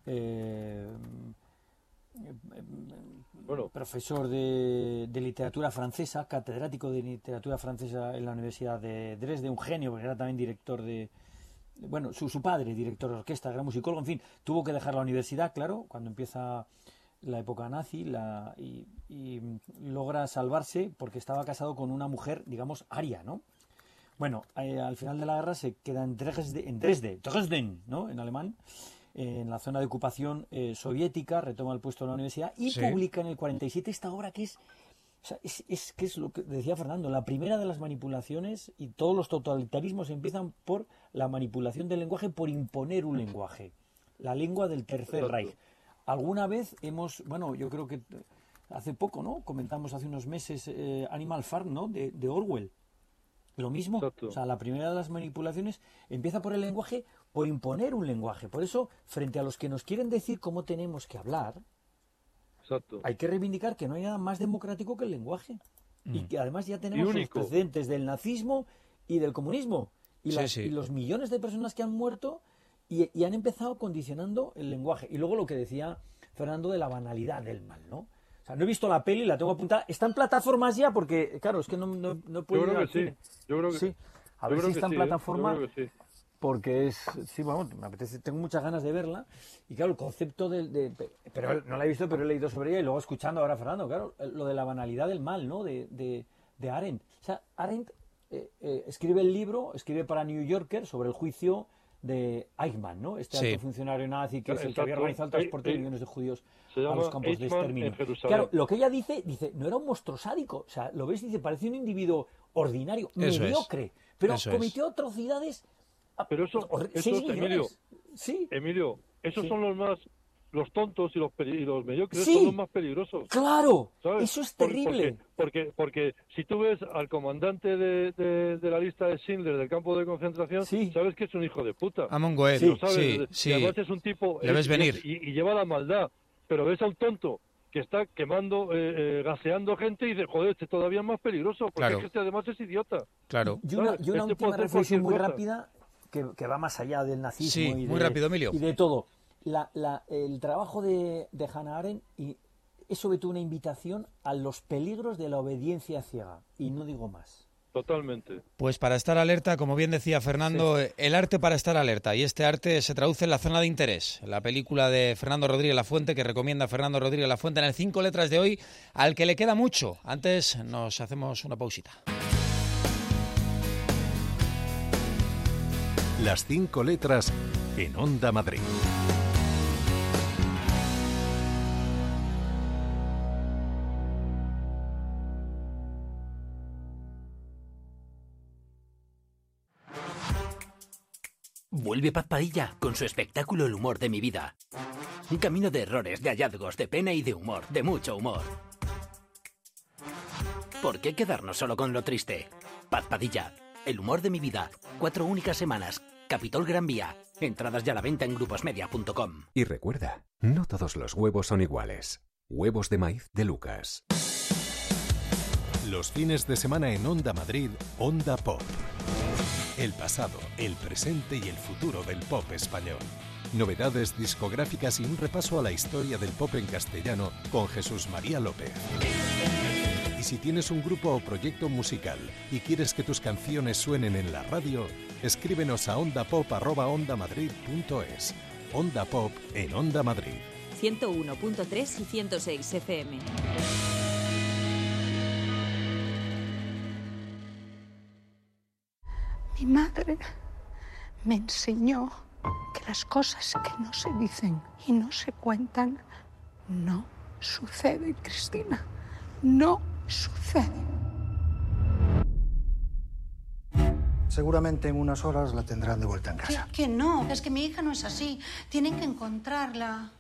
D: profesor de literatura francesa, catedrático de literatura francesa en la Universidad de Dresde, un genio, porque era también director de... Bueno, su padre, director de orquesta, gran musicólogo, en fin, tuvo que dejar la universidad, claro, cuando empieza la época nazi, y logra salvarse porque estaba casado con una mujer, digamos, aria, ¿no? Bueno, al final de la guerra se queda en Dresden, ¿no?, en alemán, en la zona de ocupación soviética, retoma el puesto en la universidad y publica en el 47 esta obra que es lo que decía Fernando, la primera de las manipulaciones, y todos los totalitarismos empiezan por la manipulación del lenguaje, por imponer un lenguaje, la lengua del Tercer Reich. Alguna vez yo creo que hace poco, ¿no?, comentamos hace unos meses Animal Farm, ¿no?, de Orwell. Lo mismo, o sea, la primera de las manipulaciones empieza por el lenguaje, por imponer un lenguaje. Por eso, frente a los que nos quieren decir cómo tenemos que hablar, hay que reivindicar que no hay nada más democrático que el lenguaje. Y que además ya tenemos los precedentes del nazismo y del comunismo. Y los millones de personas que han muerto y han empezado condicionando el lenguaje. Y luego lo que decía Fernando de la banalidad del mal, ¿no? O sea, no he visto la peli, la tengo apuntada. Está en plataformas ya porque, claro, es que no puedo ir al cine.
E: Yo creo que sí.
D: A ver si está en plataforma. Porque es... Sí, bueno, me apetece, tengo muchas ganas de verla. Y claro, el concepto pero no la he visto, pero he leído sobre ella y luego escuchando ahora a Fernando, claro, lo de la banalidad del mal, ¿no?, de Arendt. O sea, Arendt escribe el libro, escribe para New Yorker sobre el juicio de Eichmann, ¿no?, este alto funcionario nazi que es el que había organizado el transporte de millones de judíos a los campos de exterminio. Claro, lo que ella dice, no era un monstruo sádico, o sea, lo ves, dice, parece un individuo ordinario, mediocre, pero cometió atrocidades.
E: Pero Emilio, esos son los tontos y los mediocres son los más peligrosos.
D: Claro,
E: ¿sabes?
D: Eso es terrible.
E: Porque si tú ves al comandante de la lista de Schindler del campo de concentración, sabes que es un hijo de puta.
B: Amon Goeth,
E: y además es un tipo...
B: Le ves venir.
E: Y lleva la maldad, pero ves a un tonto que está quemando, gaseando gente y dice, joder, este todavía es más peligroso, porque es que este además es idiota.
B: Claro.
D: Y una última reflexión muy rápida que va más allá del nazismo
B: muy rápido, Emilio.
D: Y de todo. El trabajo de Hannah Arendt es sobre todo una invitación a los peligros de la obediencia ciega. Y no digo más.
E: totalmente.
B: Pues para estar alerta, como bien decía Fernando, el arte para estar alerta. Y este arte se traduce en La zona de interés, la película de Fernando Rodríguez Lafuente, que recomienda Fernando Rodríguez Lafuente en el 5 letras de hoy, al que le queda mucho. Antes nos hacemos una pausita.
A: Las 5 letras en Onda Madrid.
I: Vuelve Paz Padilla con su espectáculo El humor de mi vida. Un camino de errores, de hallazgos, de pena y de humor, de mucho humor. ¿Por qué quedarnos solo con lo triste? Paz Padilla, El humor de mi vida. 4 únicas semanas. Capitol Gran Vía. Entradas ya a la venta en gruposmedia.com.
J: Y recuerda, no todos los huevos son iguales. Huevos de maíz de Lucas.
A: Los fines de semana en Onda Madrid, Onda Pop. El pasado, el presente y el futuro del pop español. Novedades discográficas y un repaso a la historia del pop en castellano con Jesús María López. Y si tienes un grupo o proyecto musical y quieres que tus canciones suenen en la radio, escríbenos a ondapop@ondamadrid.es. Onda Pop en Onda Madrid.
K: 101.3 y 106 FM.
L: Mi madre me enseñó que las cosas que no se dicen y no se cuentan no suceden, Cristina. No suceden.
M: Seguramente en unas horas la tendrán de vuelta en casa.
N: Que no, es que mi hija no es así. Tienen que encontrarla.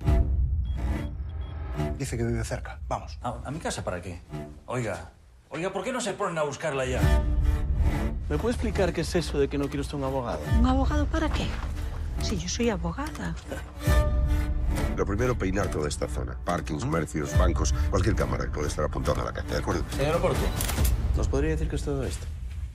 M: Dice que vive cerca. Vamos.
O: ¿A mi casa para qué? Oiga, ¿por qué no se ponen a buscarla ya?
P: ¿Me puede explicar qué es eso de que no quiere usted un abogado?
N: ¿Un abogado para qué? Si yo soy abogada.
Q: Lo primero, peinar toda esta zona. Parkings, comercios, bancos, cualquier cámara que pueda estar apuntada a la calle, ¿de acuerdo?
P: Señor Oporto, ¿nos podría decir qué es todo esto?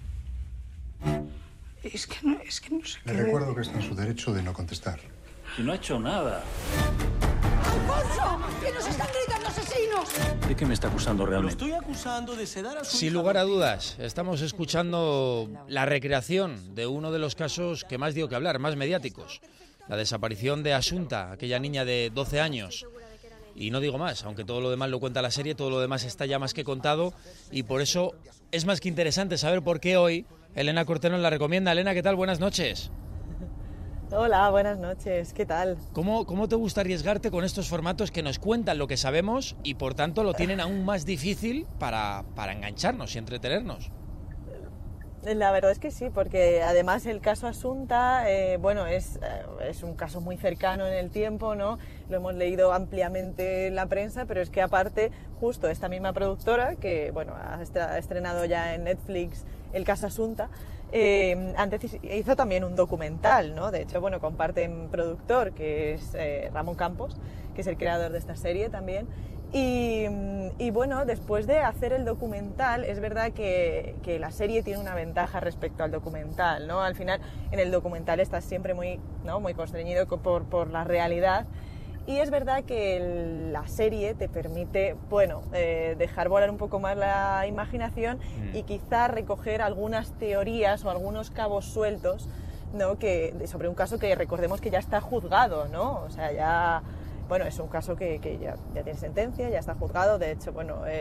L: Es que no sé qué...
M: Le recuerdo que está en su derecho de no contestar.
O: Y no ha hecho nada.
N: ¡Alfonso! ¡Que nos están gritando asesinos!
O: ¿De qué me está acusando realmente?
P: Lo estoy acusando de sedar a su
B: Sin
P: hija.
B: lugar a dudas, estamos escuchando la recreación de uno de los casos que más dio que hablar, más mediáticos. La desaparición de Asunta, aquella niña de 12 años. Y no digo más, aunque todo lo demás lo cuenta la serie, todo lo demás está ya más que contado. Y por eso es más que interesante saber por qué hoy Elena Corteno la recomienda. Elena, ¿qué tal? Buenas noches.
R: Hola, buenas noches, ¿qué tal?
B: ¿Cómo te gusta arriesgarte con estos formatos que nos cuentan lo que sabemos y por tanto lo tienen aún más difícil para engancharnos y entretenernos?
R: La verdad es que sí, porque además el caso Asunta, es un caso muy cercano en el tiempo, ¿no? Lo hemos leído ampliamente en la prensa, pero es que aparte, justo esta misma productora, que ha estrenado ya en Netflix el caso Asunta, antes hizo también un documental, ¿no? De hecho, comparten productor, que es Ramón Campos, que es el creador de esta serie también. Y después de hacer el documental, es verdad que la serie tiene una ventaja respecto al documental, ¿no? Al final, en el documental estás siempre muy constreñido por la realidad. Y es verdad que la serie te permite, dejar volar un poco más la imaginación y quizá recoger algunas teorías o algunos cabos sueltos, ¿no? Sobre un caso que recordemos que ya está juzgado, ¿no? O sea, ya... es un caso que ya tiene sentencia, ya está juzgado. De hecho,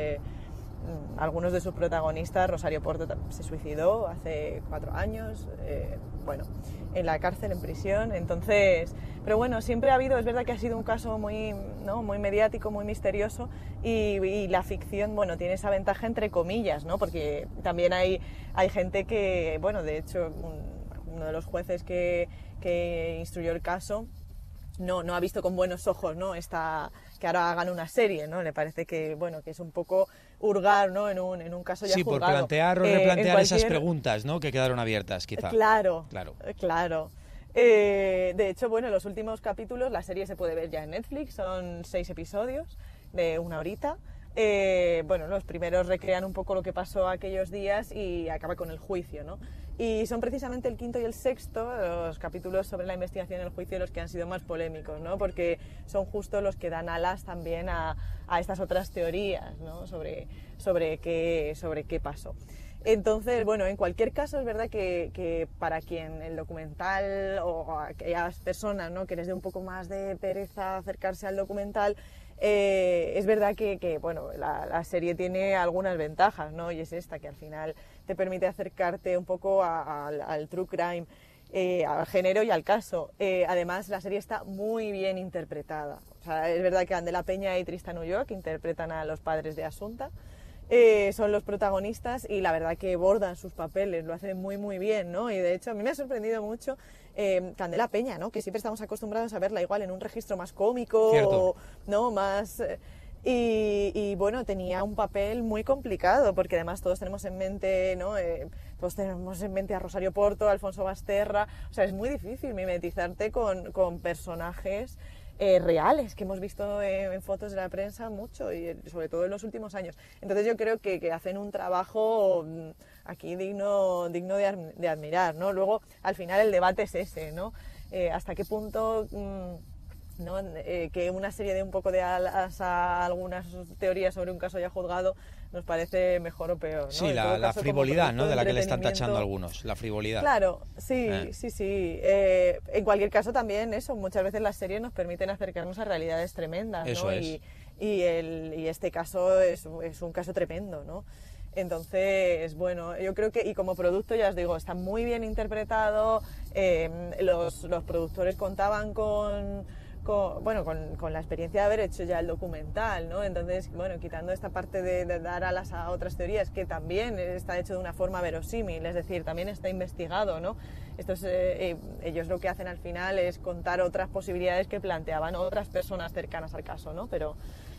R: algunos de sus protagonistas, Rosario Porto se suicidó hace 4 años, en la cárcel, en prisión. Entonces, pero siempre ha habido, es verdad que ha sido un caso muy mediático, muy misterioso, y la ficción, tiene esa ventaja entre comillas, ¿no? Porque también hay gente que, de hecho, uno de los jueces que instruyó el caso no ha visto con buenos ojos, ¿no? Que ahora hagan una serie, ¿no? Le parece que es un poco hurgar, ¿no? en un caso ya
B: sí,
R: juzgado.
B: Por plantear o replantear esas preguntas, ¿no? Que quedaron abiertas, quizá.
R: Claro. De hecho, los últimos capítulos, la serie se puede ver ya en Netflix, son 6 episodios de 1 horita. Los primeros recrean un poco lo que pasó aquellos días y acaba con el juicio, ¿no? Y son precisamente el 5º y el 6º, los capítulos sobre la investigación y el juicio, los que han sido más polémicos, ¿no? Porque son justo los que dan alas también a estas otras teorías, ¿no? sobre qué pasó. Entonces, bueno, en cualquier caso es verdad que para quien el documental o aquellas personas, ¿no?, que les dé un poco más de pereza acercarse al documental, es verdad que bueno, la serie tiene algunas ventajas, ¿no? Y es esta, que al final te permite acercarte un poco al true crime, al género y al caso. Además, la serie está muy bien interpretada. O sea, es verdad que Candela Peña y Tristan Ulloa, que interpretan a los padres de Asunta, son los protagonistas, y la verdad que bordan sus papeles, lo hacen muy muy bien, ¿no? Y de hecho a mí me ha sorprendido mucho Candela Peña, ¿no?, que siempre estamos acostumbrados a verla igual en un registro más cómico, o, ¿no?, más... Y bueno, tenía un papel muy complicado, porque además todos tenemos en mente, ¿no?, todos tenemos en mente a Rosario Porto, a Alfonso Basterra. O sea, es muy difícil mimetizarte con personajes reales, que hemos visto en fotos de la prensa mucho, y sobre todo en los últimos años. Entonces yo creo que hacen un trabajo aquí digno de admirar, ¿no? Luego, al final, el debate es ese, ¿no? Hasta qué punto... ¿no? Que una serie dé un poco de alas a algunas teorías sobre un caso ya juzgado nos parece mejor o peor, ¿no?
B: Sí, la frivolidad, ¿no?, de la que le están tachando algunos, la frivolidad.
R: Claro, sí. En cualquier caso también eso, muchas veces las series nos permiten acercarnos a realidades tremendas,
B: eso
R: ¿no?
B: Es.
R: Y este caso es un caso tremendo, ¿no? Entonces, bueno, yo creo que, y como producto, ya os digo, está muy bien interpretado. Los productores contaban con la experiencia de haber hecho ya el documental, ¿no? Entonces, bueno, quitando esta parte de dar alas a otras teorías, que también está hecho de una forma verosímil, es decir, también está investigado, ¿no? Ellos lo que hacen al final es contar otras posibilidades que planteaban otras personas cercanas al caso, ¿no? Pero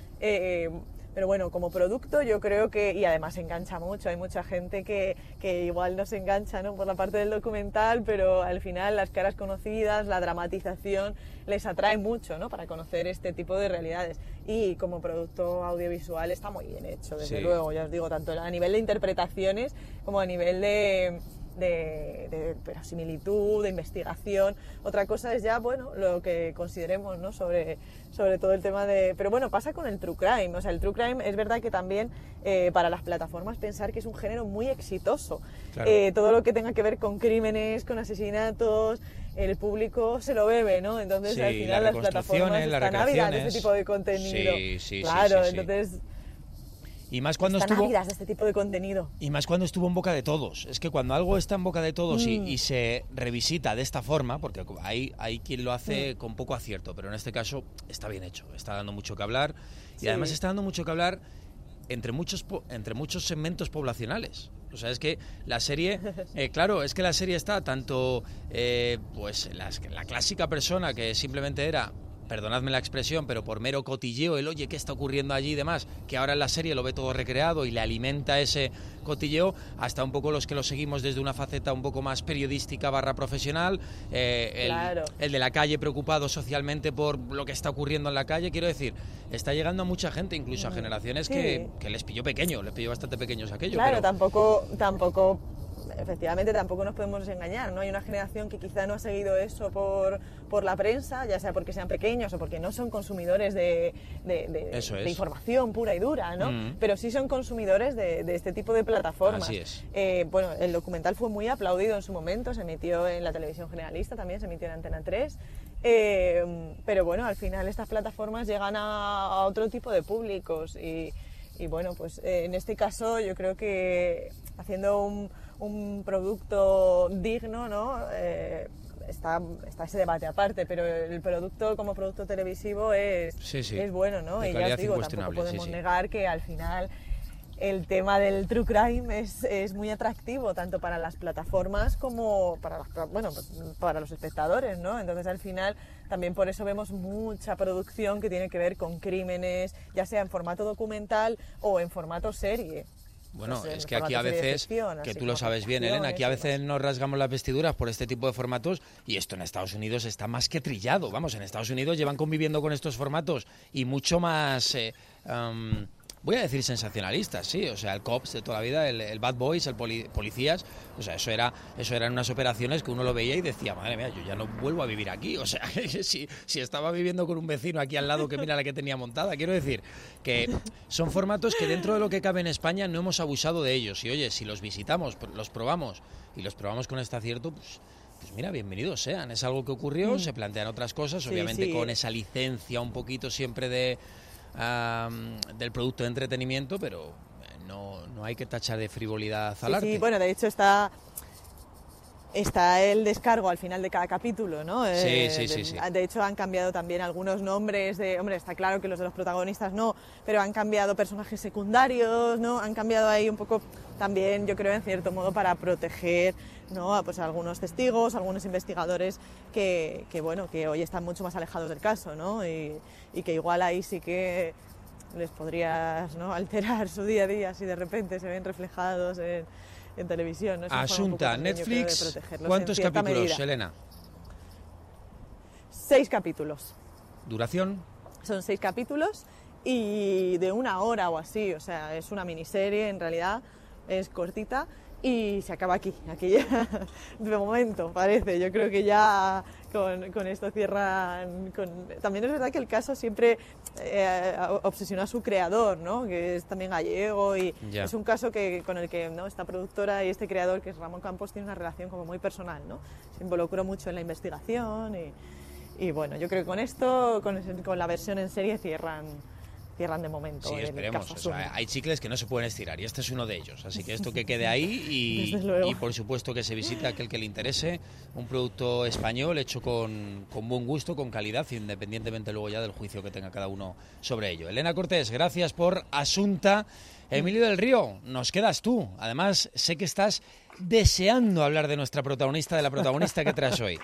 R: bueno, como producto yo creo que, y además engancha mucho, hay mucha gente que igual no se engancha, ¿no?, por la parte del documental, pero al final las caras conocidas, la dramatización les atrae mucho, ¿no?, para conocer este tipo de realidades. Y como producto audiovisual está muy bien hecho, desde luego, ya os digo, tanto a nivel de interpretaciones como a nivel de verosimilitud, de investigación. Otra cosa es ya, bueno, lo que consideremos, ¿no?, sobre todo el tema de... Pero bueno, pasa con el true crime. O sea, el true crime es verdad que también para las plataformas pensar que es un género muy exitoso. Claro. Todo lo que tenga que ver con crímenes, con asesinatos, el público se lo bebe, ¿no? Entonces, al final las plataformas están ávidas de este tipo de contenido.
B: Sí,
R: claro,
B: sí.
R: Entonces...
B: Y más cuando
R: están ávidas de este tipo de contenido.
B: Y más cuando estuvo en boca de todos. Es que cuando algo está en boca de todos y se revisita de esta forma, porque hay quien lo hace con poco acierto, pero en este caso está bien hecho, está dando mucho que hablar. Y además está dando mucho que hablar entre muchos segmentos poblacionales. O sea, es que la serie, claro, es que la serie está tanto, pues la clásica persona que simplemente era... Perdonadme la expresión, pero por mero cotilleo, el oye, ¿qué está ocurriendo allí y demás? Que ahora en la serie lo ve todo recreado y le alimenta ese cotilleo, hasta un poco los que lo seguimos desde una faceta un poco más periodística / profesional, el de la calle preocupado socialmente por lo que está ocurriendo en la calle. Quiero decir, está llegando a mucha gente, incluso a generaciones que les pilló bastante pequeños aquello.
R: Claro, pero... tampoco efectivamente tampoco nos podemos engañar, ¿no? Hay una generación que quizá no ha seguido eso por la prensa, ya sea porque sean pequeños o porque no son consumidores de información pura y dura, ¿no? Pero sí son consumidores de este tipo de plataformas.
B: Así es.
R: Bueno, el documental fue muy aplaudido en su momento, se emitió en la televisión generalista, también se emitió en Antena 3, pero bueno, al final estas plataformas llegan a otro tipo de públicos y bueno, pues en este caso yo creo que haciendo un producto digno, ¿no? Está ese debate aparte, pero el producto como producto televisivo es bueno, ¿no? Y ya os digo, tampoco podemos negar que al final el tema del true crime es muy atractivo tanto para las plataformas como para los espectadores, ¿no? Entonces al final también por eso vemos mucha producción que tiene que ver con crímenes, ya sea en formato documental o en formato serie.
B: Bueno, es que aquí a veces, que tú lo sabes bien, Elena, aquí a veces nos rasgamos las vestiduras por este tipo de formatos y esto en Estados Unidos está más que trillado. Vamos, en Estados Unidos llevan conviviendo con estos formatos y mucho más voy a decir sensacionalistas, sí, o sea, el cops de toda la vida, el bad boys, el policías, o sea, eso eran unas operaciones que uno lo veía y decía, madre mía, yo ya no vuelvo a vivir aquí, o sea, si estaba viviendo con un vecino aquí al lado que mira la que tenía montada, quiero decir que son formatos que dentro de lo que cabe en España no hemos abusado de ellos, y oye, si los visitamos, los probamos, y los probamos con este acierto, pues mira, bienvenidos sean, es algo que ocurrió, se plantean otras cosas,
R: Sí,
B: obviamente
R: sí.
B: con esa licencia un poquito siempre del producto de entretenimiento, pero no hay que tachar de frivolidad al arte.
R: Sí, bueno, de hecho está el descargo al final de cada capítulo, ¿no?
B: Sí.
R: De hecho han cambiado también algunos nombres hombre, está claro que los de los protagonistas no, pero han cambiado personajes secundarios, ¿no? Han cambiado ahí un poco también, yo creo, en cierto modo para proteger, ¿no? Pues a algunos testigos, algunos investigadores que hoy están mucho más alejados del caso, ¿no? Y que igual ahí sí que les podrías, ¿no?, alterar su día a día si de repente se ven reflejados en televisión, ¿no?
B: Asunta, Netflix, ¿cuántos capítulos, medida. Elena?
R: 6 capítulos.
B: ¿Duración?
R: Son 6 capítulos y de 1 hora o así, o sea, es una miniserie, en realidad es cortita y se acaba aquí ya, de momento, parece. Yo creo que ya con esto cierran. También es verdad que el caso siempre obsesiona a su creador, ¿no?, que es también gallego y
B: ya.
R: Es un caso con el que, ¿no?, esta productora y este creador, que es Ramón Campos, tiene una relación como muy personal, ¿no? Se involucró mucho en la investigación y bueno, yo creo que con esto, con la versión en serie cierran de momento.
B: Sí, esperemos. O sea, hay chicles que no se pueden estirar y este es uno de ellos. Así que esto que quede ahí y por supuesto que se visite a aquel que le interese. Un producto español hecho con buen gusto, con calidad, independientemente luego ya del juicio que tenga cada uno sobre ello. Elena Cortés, gracias por Asunta. Emilio del Río, nos quedas tú. Además, sé que estás deseando hablar de nuestra protagonista, de la protagonista que traes hoy.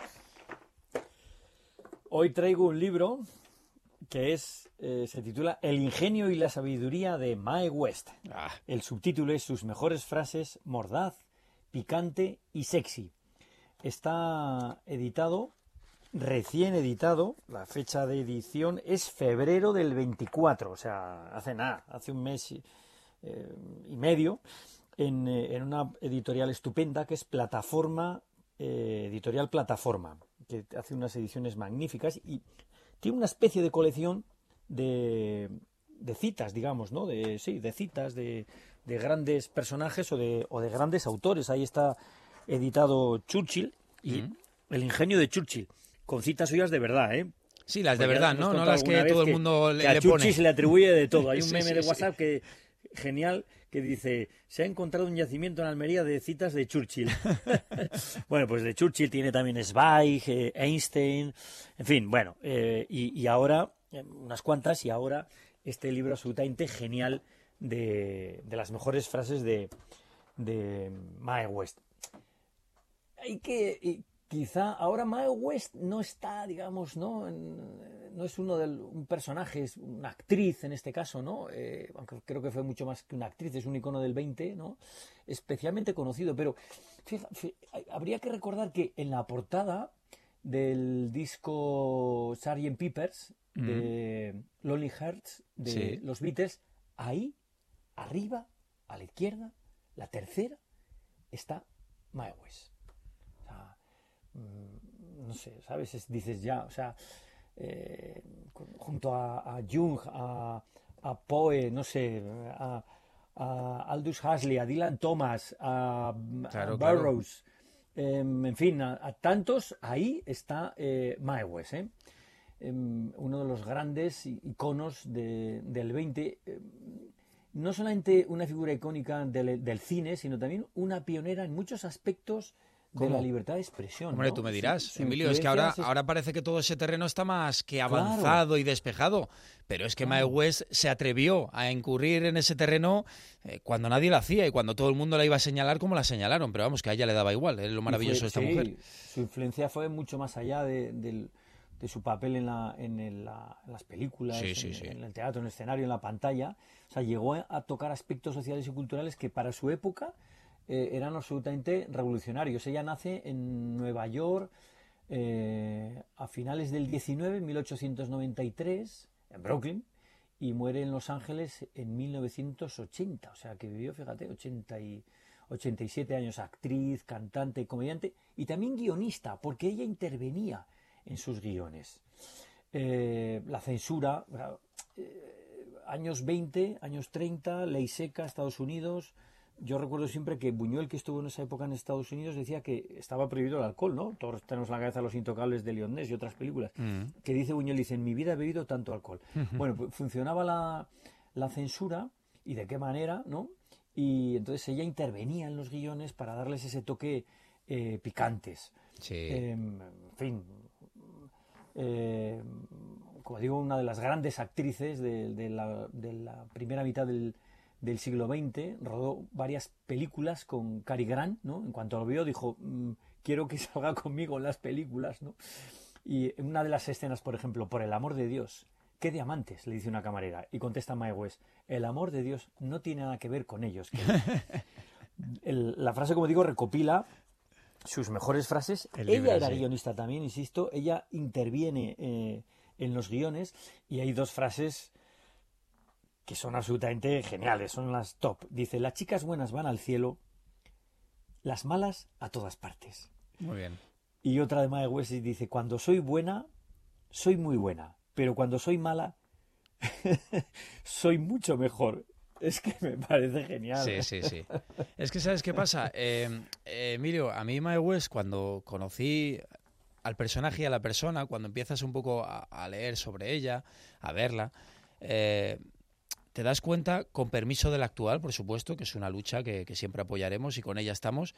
D: Hoy traigo un libro que se titula El ingenio y la sabiduría de Mae West. El subtítulo es Sus mejores frases, mordaz, picante y sexy. Está recién editado, la fecha de edición es febrero del 24, o sea, hace un mes y medio, en una editorial estupenda que es Editorial Plataforma, que hace unas ediciones magníficas y tiene una especie de colección de citas, digamos, ¿no? De citas de grandes personajes o de grandes autores. Ahí está editado Churchill y El ingenio de Churchill, con citas suyas de verdad, ¿eh?
B: Sí, las de verdad, ¿no? No las que todo el mundo le pone.
D: A Churchill se le atribuye de todo. Hay un
B: Sí,
D: meme
B: sí,
D: de WhatsApp genial que dice: se ha encontrado un yacimiento en Almería de citas de Churchill. Bueno, pues de Churchill tiene también Zweig, Einstein, en fin, bueno, y ahora, unas cuantas, y ahora este libro absolutamente genial de las mejores frases de Mae West. Quizá ahora Mae West no está, digamos, no es un personaje, es una actriz en este caso, ¿no? Aunque creo que fue mucho más que una actriz, es un icono del 20, ¿no? Especialmente conocido, pero habría que recordar que en la portada del disco Sgt. Pepper's de Lonely Hearts de los Beatles, ahí, arriba, a la izquierda, la tercera, está Mae West. No sé, ¿sabes? Dices ya, o sea, junto a Jung, a Poe, no sé, a Aldous Huxley, a Dylan Thomas, a Burroughs, en fin, a tantos, ahí está Mae West, uno de los grandes iconos del 20, no solamente una figura icónica del cine, sino también una pionera en muchos aspectos de la libertad de expresión.
B: Hombre,
D: ¿no?
B: tú me dirás,
D: Su
B: Emilio, es que ahora parece que todo ese terreno está más que avanzado y despejado, pero es que Mae West se atrevió a incurrir en ese terreno cuando nadie lo hacía y cuando todo el mundo la iba a señalar como la señalaron, pero vamos, que a ella le daba igual, es lo maravilloso de esta mujer.
D: Su influencia fue mucho más allá de su papel en las películas, en el teatro, en el escenario, en la pantalla. O sea, llegó a tocar aspectos sociales y culturales que para su época eran absolutamente revolucionarios. Ella nace en Nueva York a finales del 19, en 1893, en Brooklyn, y muere en Los Ángeles en 1980, o sea que vivió, fíjate, 87 años, actriz, cantante, comediante y también guionista, porque ella intervenía en sus guiones. La censura, años 20, años 30, ley seca, Estados Unidos. Yo recuerdo siempre que Buñuel, que estuvo en esa época en Estados Unidos, decía que estaba prohibido el alcohol, ¿no? Todos tenemos en la cabeza Los Intocables de Leon Ness y otras películas. Que dice Buñuel, dice, en mi vida he bebido tanto alcohol. Bueno, pues funcionaba la censura, y de qué manera, ¿no? Y entonces ella intervenía en los guiones para darles ese toque picantes.
B: Sí.
D: En fin, como digo, una de las grandes actrices de la primera mitad del siglo XX, rodó varias películas con Cary Grant, ¿no? En cuanto lo vio dijo, quiero que salga conmigo en las películas, ¿no? Y en una de las escenas, por ejemplo, por el amor de Dios, ¿qué diamantes?, le dice una camarera, y contesta Mae West, el amor de Dios no tiene nada que ver con ellos. La frase, como digo, recopila sus mejores frases. Ella era guionista también, insisto, ella interviene en los guiones, y hay dos frases que son absolutamente geniales, son las top. Dice, las chicas buenas van al cielo, las malas a todas partes.
B: Muy bien.
D: Y otra de Mae West dice, cuando soy buena, soy muy buena, pero cuando soy mala, soy mucho mejor. Es que me parece genial.
B: Sí. Es que, ¿sabes qué pasa? Emilio, a mí Mae West, cuando conocí al personaje y a la persona, cuando empiezas un poco a leer sobre ella, a verla, te das cuenta, con permiso del actual, por supuesto, que es una lucha que siempre apoyaremos y con ella estamos.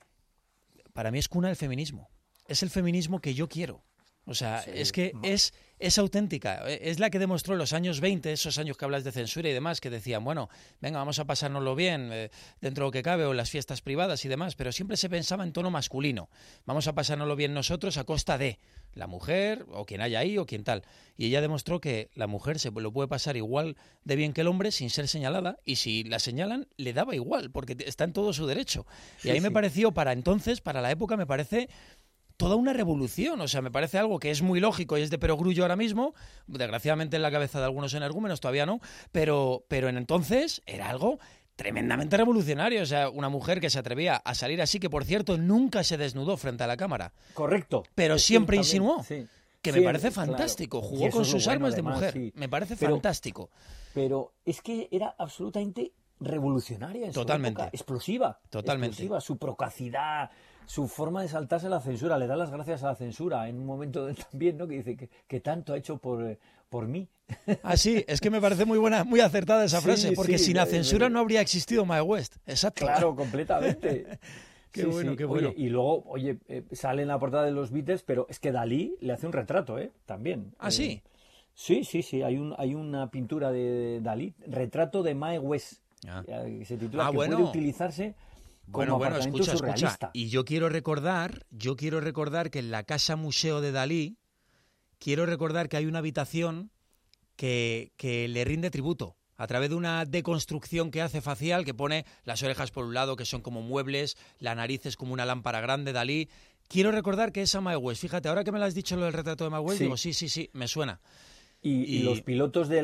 B: Para mí es cuna del feminismo. Es el feminismo que yo quiero. O sea, sí, es que es auténtica. Es la que demostró en los años 20, esos años que hablas de censura y demás, que decían, bueno, venga, vamos a pasárnoslo bien dentro de lo que cabe, o en las fiestas privadas y demás, pero siempre se pensaba en tono masculino. Vamos a pasárnoslo bien nosotros a costa de la mujer, o quien haya ahí, o quien tal. Y ella demostró que la mujer se lo puede pasar igual de bien que el hombre sin ser señalada, y si la señalan, le daba igual, porque está en todo su derecho. Y ahí me pareció, para entonces, para la época, me parece toda una revolución. O sea, me parece algo que es muy lógico y es de perogrullo ahora mismo, desgraciadamente en la cabeza de algunos energúmenos, todavía no, pero en entonces era algo tremendamente revolucionario. O sea, una mujer que se atrevía a salir así, que por cierto nunca se desnudó frente a la cámara.
D: Correcto.
B: Pero siempre insinuó.
D: Sí.
B: Que me parece fantástico. Claro. Jugó con sus armas de mujer.
D: Sí.
B: Me parece fantástico.
D: Pero es que era absolutamente revolucionaria en
B: Totalmente.
D: Su época. Explosiva.
B: Totalmente.
D: Explosiva. Su procacidad, su forma de saltarse la censura. Le da las gracias a la censura en un momento también, ¿no? Que dice que tanto ha hecho por mí.
B: Ah, sí, es que me parece muy buena, muy acertada esa frase, porque sin la censura no habría existido Mae West. Exacto.
D: Claro, completamente.
B: Qué bueno, qué bueno.
D: Oye, y luego, sale en la portada de los Beatles, pero es que Dalí le hace un retrato, también.
B: ¿Ah, sí?
D: Sí. Hay una pintura de Dalí, retrato de Mae West, que se titula puede utilizarse como apartamento surrealista.
B: Escucha. Y yo quiero recordar que en la Casa Museo de Dalí, quiero recordar que hay una habitación que le rinde tributo a través de una deconstrucción que hace facial, que pone las orejas por un lado, que son como muebles, la nariz es como una lámpara grande, Dalí. Quiero recordar que es a Mae West. Fíjate, ahora que me lo has dicho lo del retrato de Mae West, digo, sí, me suena.
D: Y los pilotos de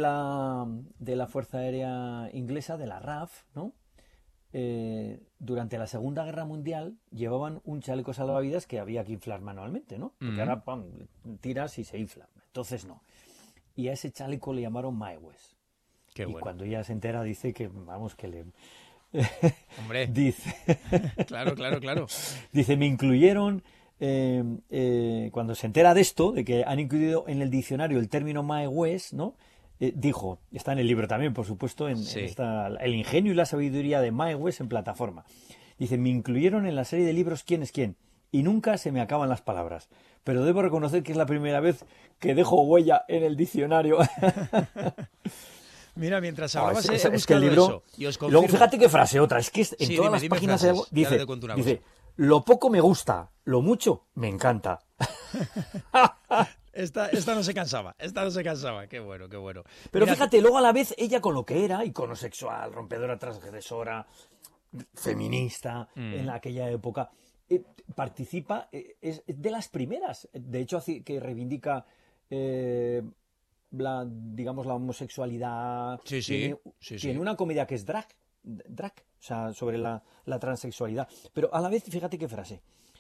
D: la Fuerza Aérea Inglesa, de la RAF, ¿no? Durante la Segunda Guerra Mundial llevaban un chaleco salvavidas que había que inflar manualmente, ¿no? Porque ahora tiras y se infla. Entonces no. Y a ese chaleco le llamaron Mae West.
B: Qué bueno.
D: Y cuando ella se entera dice que, que le...
B: Hombre.
D: Dice...
B: Claro.
D: Dice, me incluyeron... cuando se entera de esto, de que han incluido en el diccionario el término Mae West, ¿no? Dijo, está en el libro también, por supuesto, en el ingenio y la sabiduría de Mae West en plataforma. Dice, me incluyeron en la serie de libros ¿Quién es quién? Y nunca se me acaban las palabras. Pero debo reconocer que es la primera vez que dejo huella en el diccionario.
B: Mira, mientras hablabas
D: es que el libro...
B: eso, y os confirmo...
D: Luego fíjate qué frase otra, es que en todas las páginas
B: frases,
D: dice, lo poco me gusta, lo mucho me encanta.
B: Esta no se cansaba, qué bueno.
D: Pero mira, fíjate, luego a la vez ella con lo que era, iconosexual, rompedora, transgresora, feminista, en aquella época, participa, es de las primeras, de hecho que reivindica digamos, la homosexualidad.
B: Sí.
D: Tiene una comedia que es drag, o sea, sobre la transexualidad. Pero a la vez, fíjate qué frase.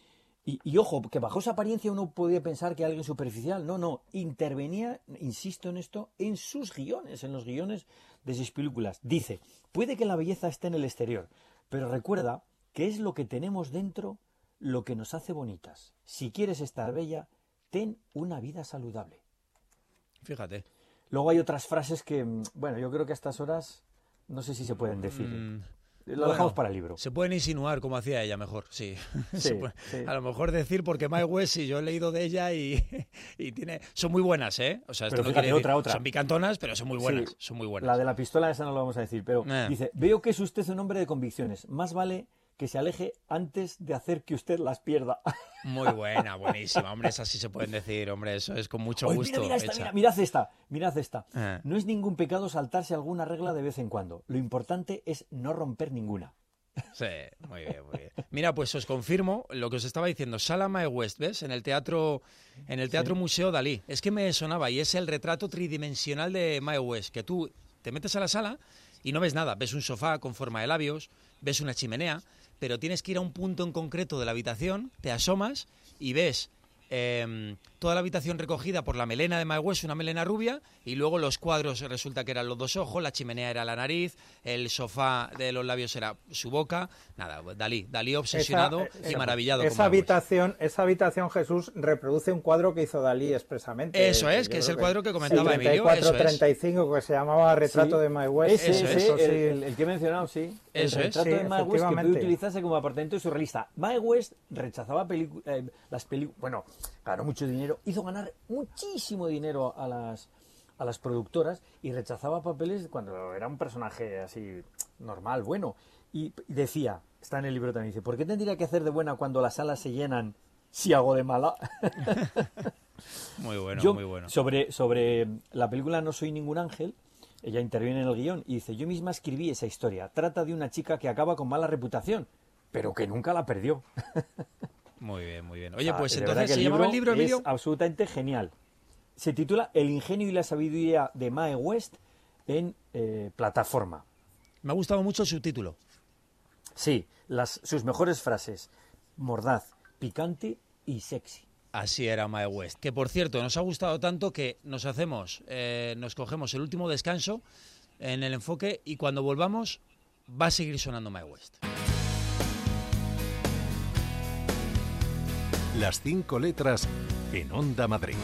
D: Y ojo, que bajo esa apariencia uno podía pensar que alguien superficial. No, intervenía, insisto en esto, en sus guiones, en los guiones de sus películas. Dice, puede que la belleza esté en el exterior, pero recuerda que es lo que tenemos dentro lo que nos hace bonitas. Si quieres estar bella, ten una vida saludable.
B: Fíjate.
D: Luego hay otras frases que, bueno, yo creo que a estas horas no sé si se pueden decir. Lo dejamos para el libro.
B: Se pueden insinuar como hacía ella mejor, sí.
D: Sí.
B: A lo mejor decir, porque Mae West, sí, yo he leído de ella y tiene... Son muy buenas, ¿eh? O sea, esto
D: pero
B: no
D: fíjate,
B: quiere decir...
D: otra.
B: Son picantonas, pero son muy buenas, son muy buenas.
D: La de la pistola esa no lo vamos a decir, pero dice, veo que es usted un hombre de convicciones. Más vale que se aleje antes de hacer que usted las pierda.
B: Muy buena, buenísima. Hombre, esas sí se pueden decir, hombre, eso es con mucho gusto.
D: Mirad esta. No es ningún pecado saltarse alguna regla de vez en cuando. Lo importante es no romper ninguna.
B: Sí, muy bien. Mira, pues os confirmo lo que os estaba diciendo. Sala Mae West, ¿ves? En el teatro Museo Dalí. Es que me sonaba y es el retrato tridimensional de Mae West, que tú te metes a la sala y no ves nada. Ves un sofá con forma de labios, ves una chimenea, pero tienes que ir a un punto en concreto de la habitación, te asomas y ves toda la habitación recogida por la melena de Mae West, una melena rubia, y luego los cuadros resulta que eran los dos ojos, la chimenea era la nariz, el sofá de los labios era su boca. Nada, Dalí obsesionado y maravillado.
C: Esa habitación, Jesús, reproduce un cuadro que hizo Dalí expresamente.
B: Eso es, que es el cuadro que comentaba Emilio.
C: 34-35, que se llamaba Retrato de Mae West.
D: El que he mencionado, sí. El retrato de Mae West, que puede utilizarse como apartamento surrealista. Mae West rechazaba las películas. Bueno, ganó mucho dinero, hizo ganar muchísimo dinero a las productoras y rechazaba papeles cuando era un personaje así normal, bueno. Y decía, está en el libro también, dice, ¿por qué tendría que hacer de buena cuando las salas se llenan si hago de mala?
B: Muy bueno, muy bueno.
D: Sobre la película No soy ningún ángel, ella interviene en el guión y dice, yo misma escribí esa historia. Trata de una chica que acaba con mala reputación, pero que nunca la perdió.
B: Muy bien. Oye, pues entonces se llamaba el libro, Emilio.
D: Es absolutamente genial. Se titula El ingenio y la sabiduría de Mae West en plataforma.
B: Me ha gustado mucho el subtítulo.
D: Sí, sus mejores frases: mordaz, picante y sexy.
B: Así era Mae West. Que por cierto, nos ha gustado tanto que nos cogemos el último descanso en el enfoque y cuando volvamos va a seguir sonando Mae West.
A: Las 5 letras en Onda Madrid.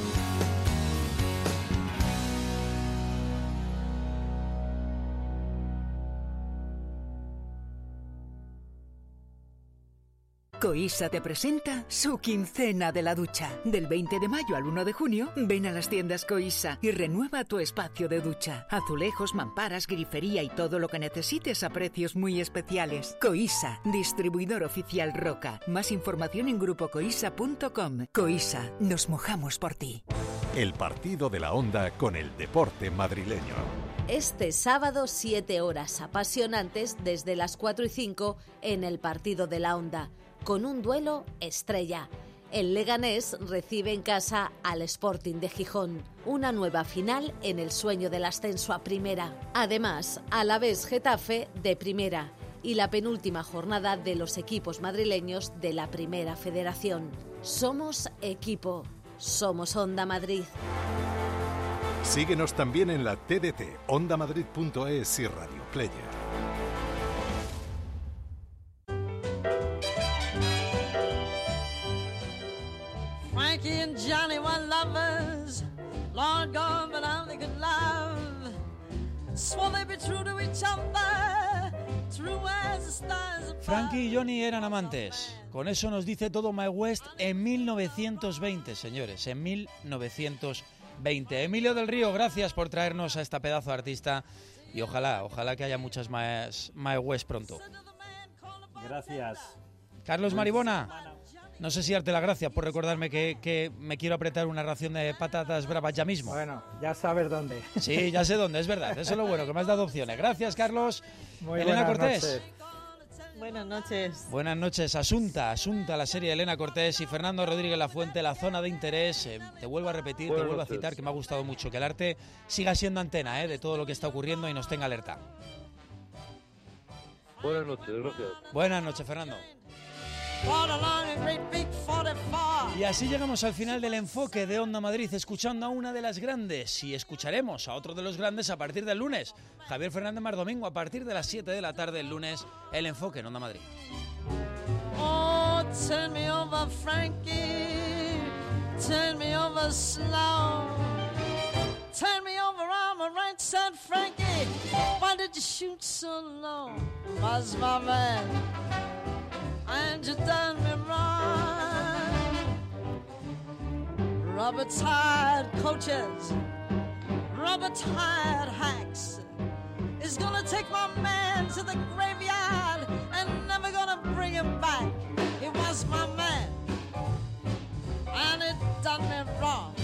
S: Coisa te presenta su quincena de la ducha. Del 20 de mayo al 1 de junio, ven a las tiendas Coisa y renueva tu espacio de ducha. Azulejos, mamparas, grifería y todo lo que necesites a precios muy especiales. Coisa, distribuidor oficial Roca. Más información en grupocoisa.com. Coisa, nos mojamos por ti.
A: El partido de la Onda con el deporte madrileño.
T: Este sábado 7 horas apasionantes desde las 4:05 en el partido de la Onda, con un duelo estrella. El Leganés recibe en casa al Sporting de Gijón, una nueva final en el sueño del ascenso a primera. Además, Alavés Getafe de primera y la penúltima jornada de los equipos madrileños de la Primera Federación. Somos equipo, somos Onda Madrid.
A: Síguenos también en la TDT, ondamadrid.es y Radio Player.
U: Frankie and Johnny were lovers, long gone, but now they could love. Swore they'd be true to each other, true as the stars above.
B: Frankie y Johnny eran amantes. Con eso nos dice todo Mae West en 1920, señores, en 1920. Emilio del Río, gracias por traernos a esta pedazo de artista y ojalá que haya muchas más Mae West pronto.
D: Gracias.
B: Carlos Maribona, no sé si darte las gracias por recordarme que me quiero apretar una ración de patatas bravas ya mismo.
C: Bueno, ya sabes dónde.
B: Sí, ya sé dónde, es verdad. Eso es lo bueno, que me has dado opciones. Gracias, Carlos.
C: Muy
B: Elena
C: buenas
B: Cortés.
C: noches.
R: Buenas noches.
B: Buenas noches. Asunta, la serie de Elena Cortés y Fernando Rodríguez Lafuente, La Zona de Interés. Te vuelvo a repetir,
E: Buenas
B: te vuelvo
E: noches.
B: a citar, que me ha gustado mucho que el arte siga siendo antena de todo lo que está ocurriendo y nos tenga alerta.
E: Buenas noches, gracias.
B: Buenas noches, Fernando. Y así llegamos al final del enfoque de Onda Madrid, escuchando a una de las grandes, y escucharemos a otro de los grandes a partir del lunes. Javier Fernández Mardomingo, a partir de las 7 de la tarde el lunes, el enfoque en Onda Madrid.
U: Oh, turn me over, Frankie. Turn me over slow. Turn me over on my right side, Frankie. Why did you shoot so low? Was my man, and you done me wrong. Rubber-tired coaches, rubber-tired hacks is gonna take my man to the graveyard and never gonna bring him back. He was my man, and it done me wrong.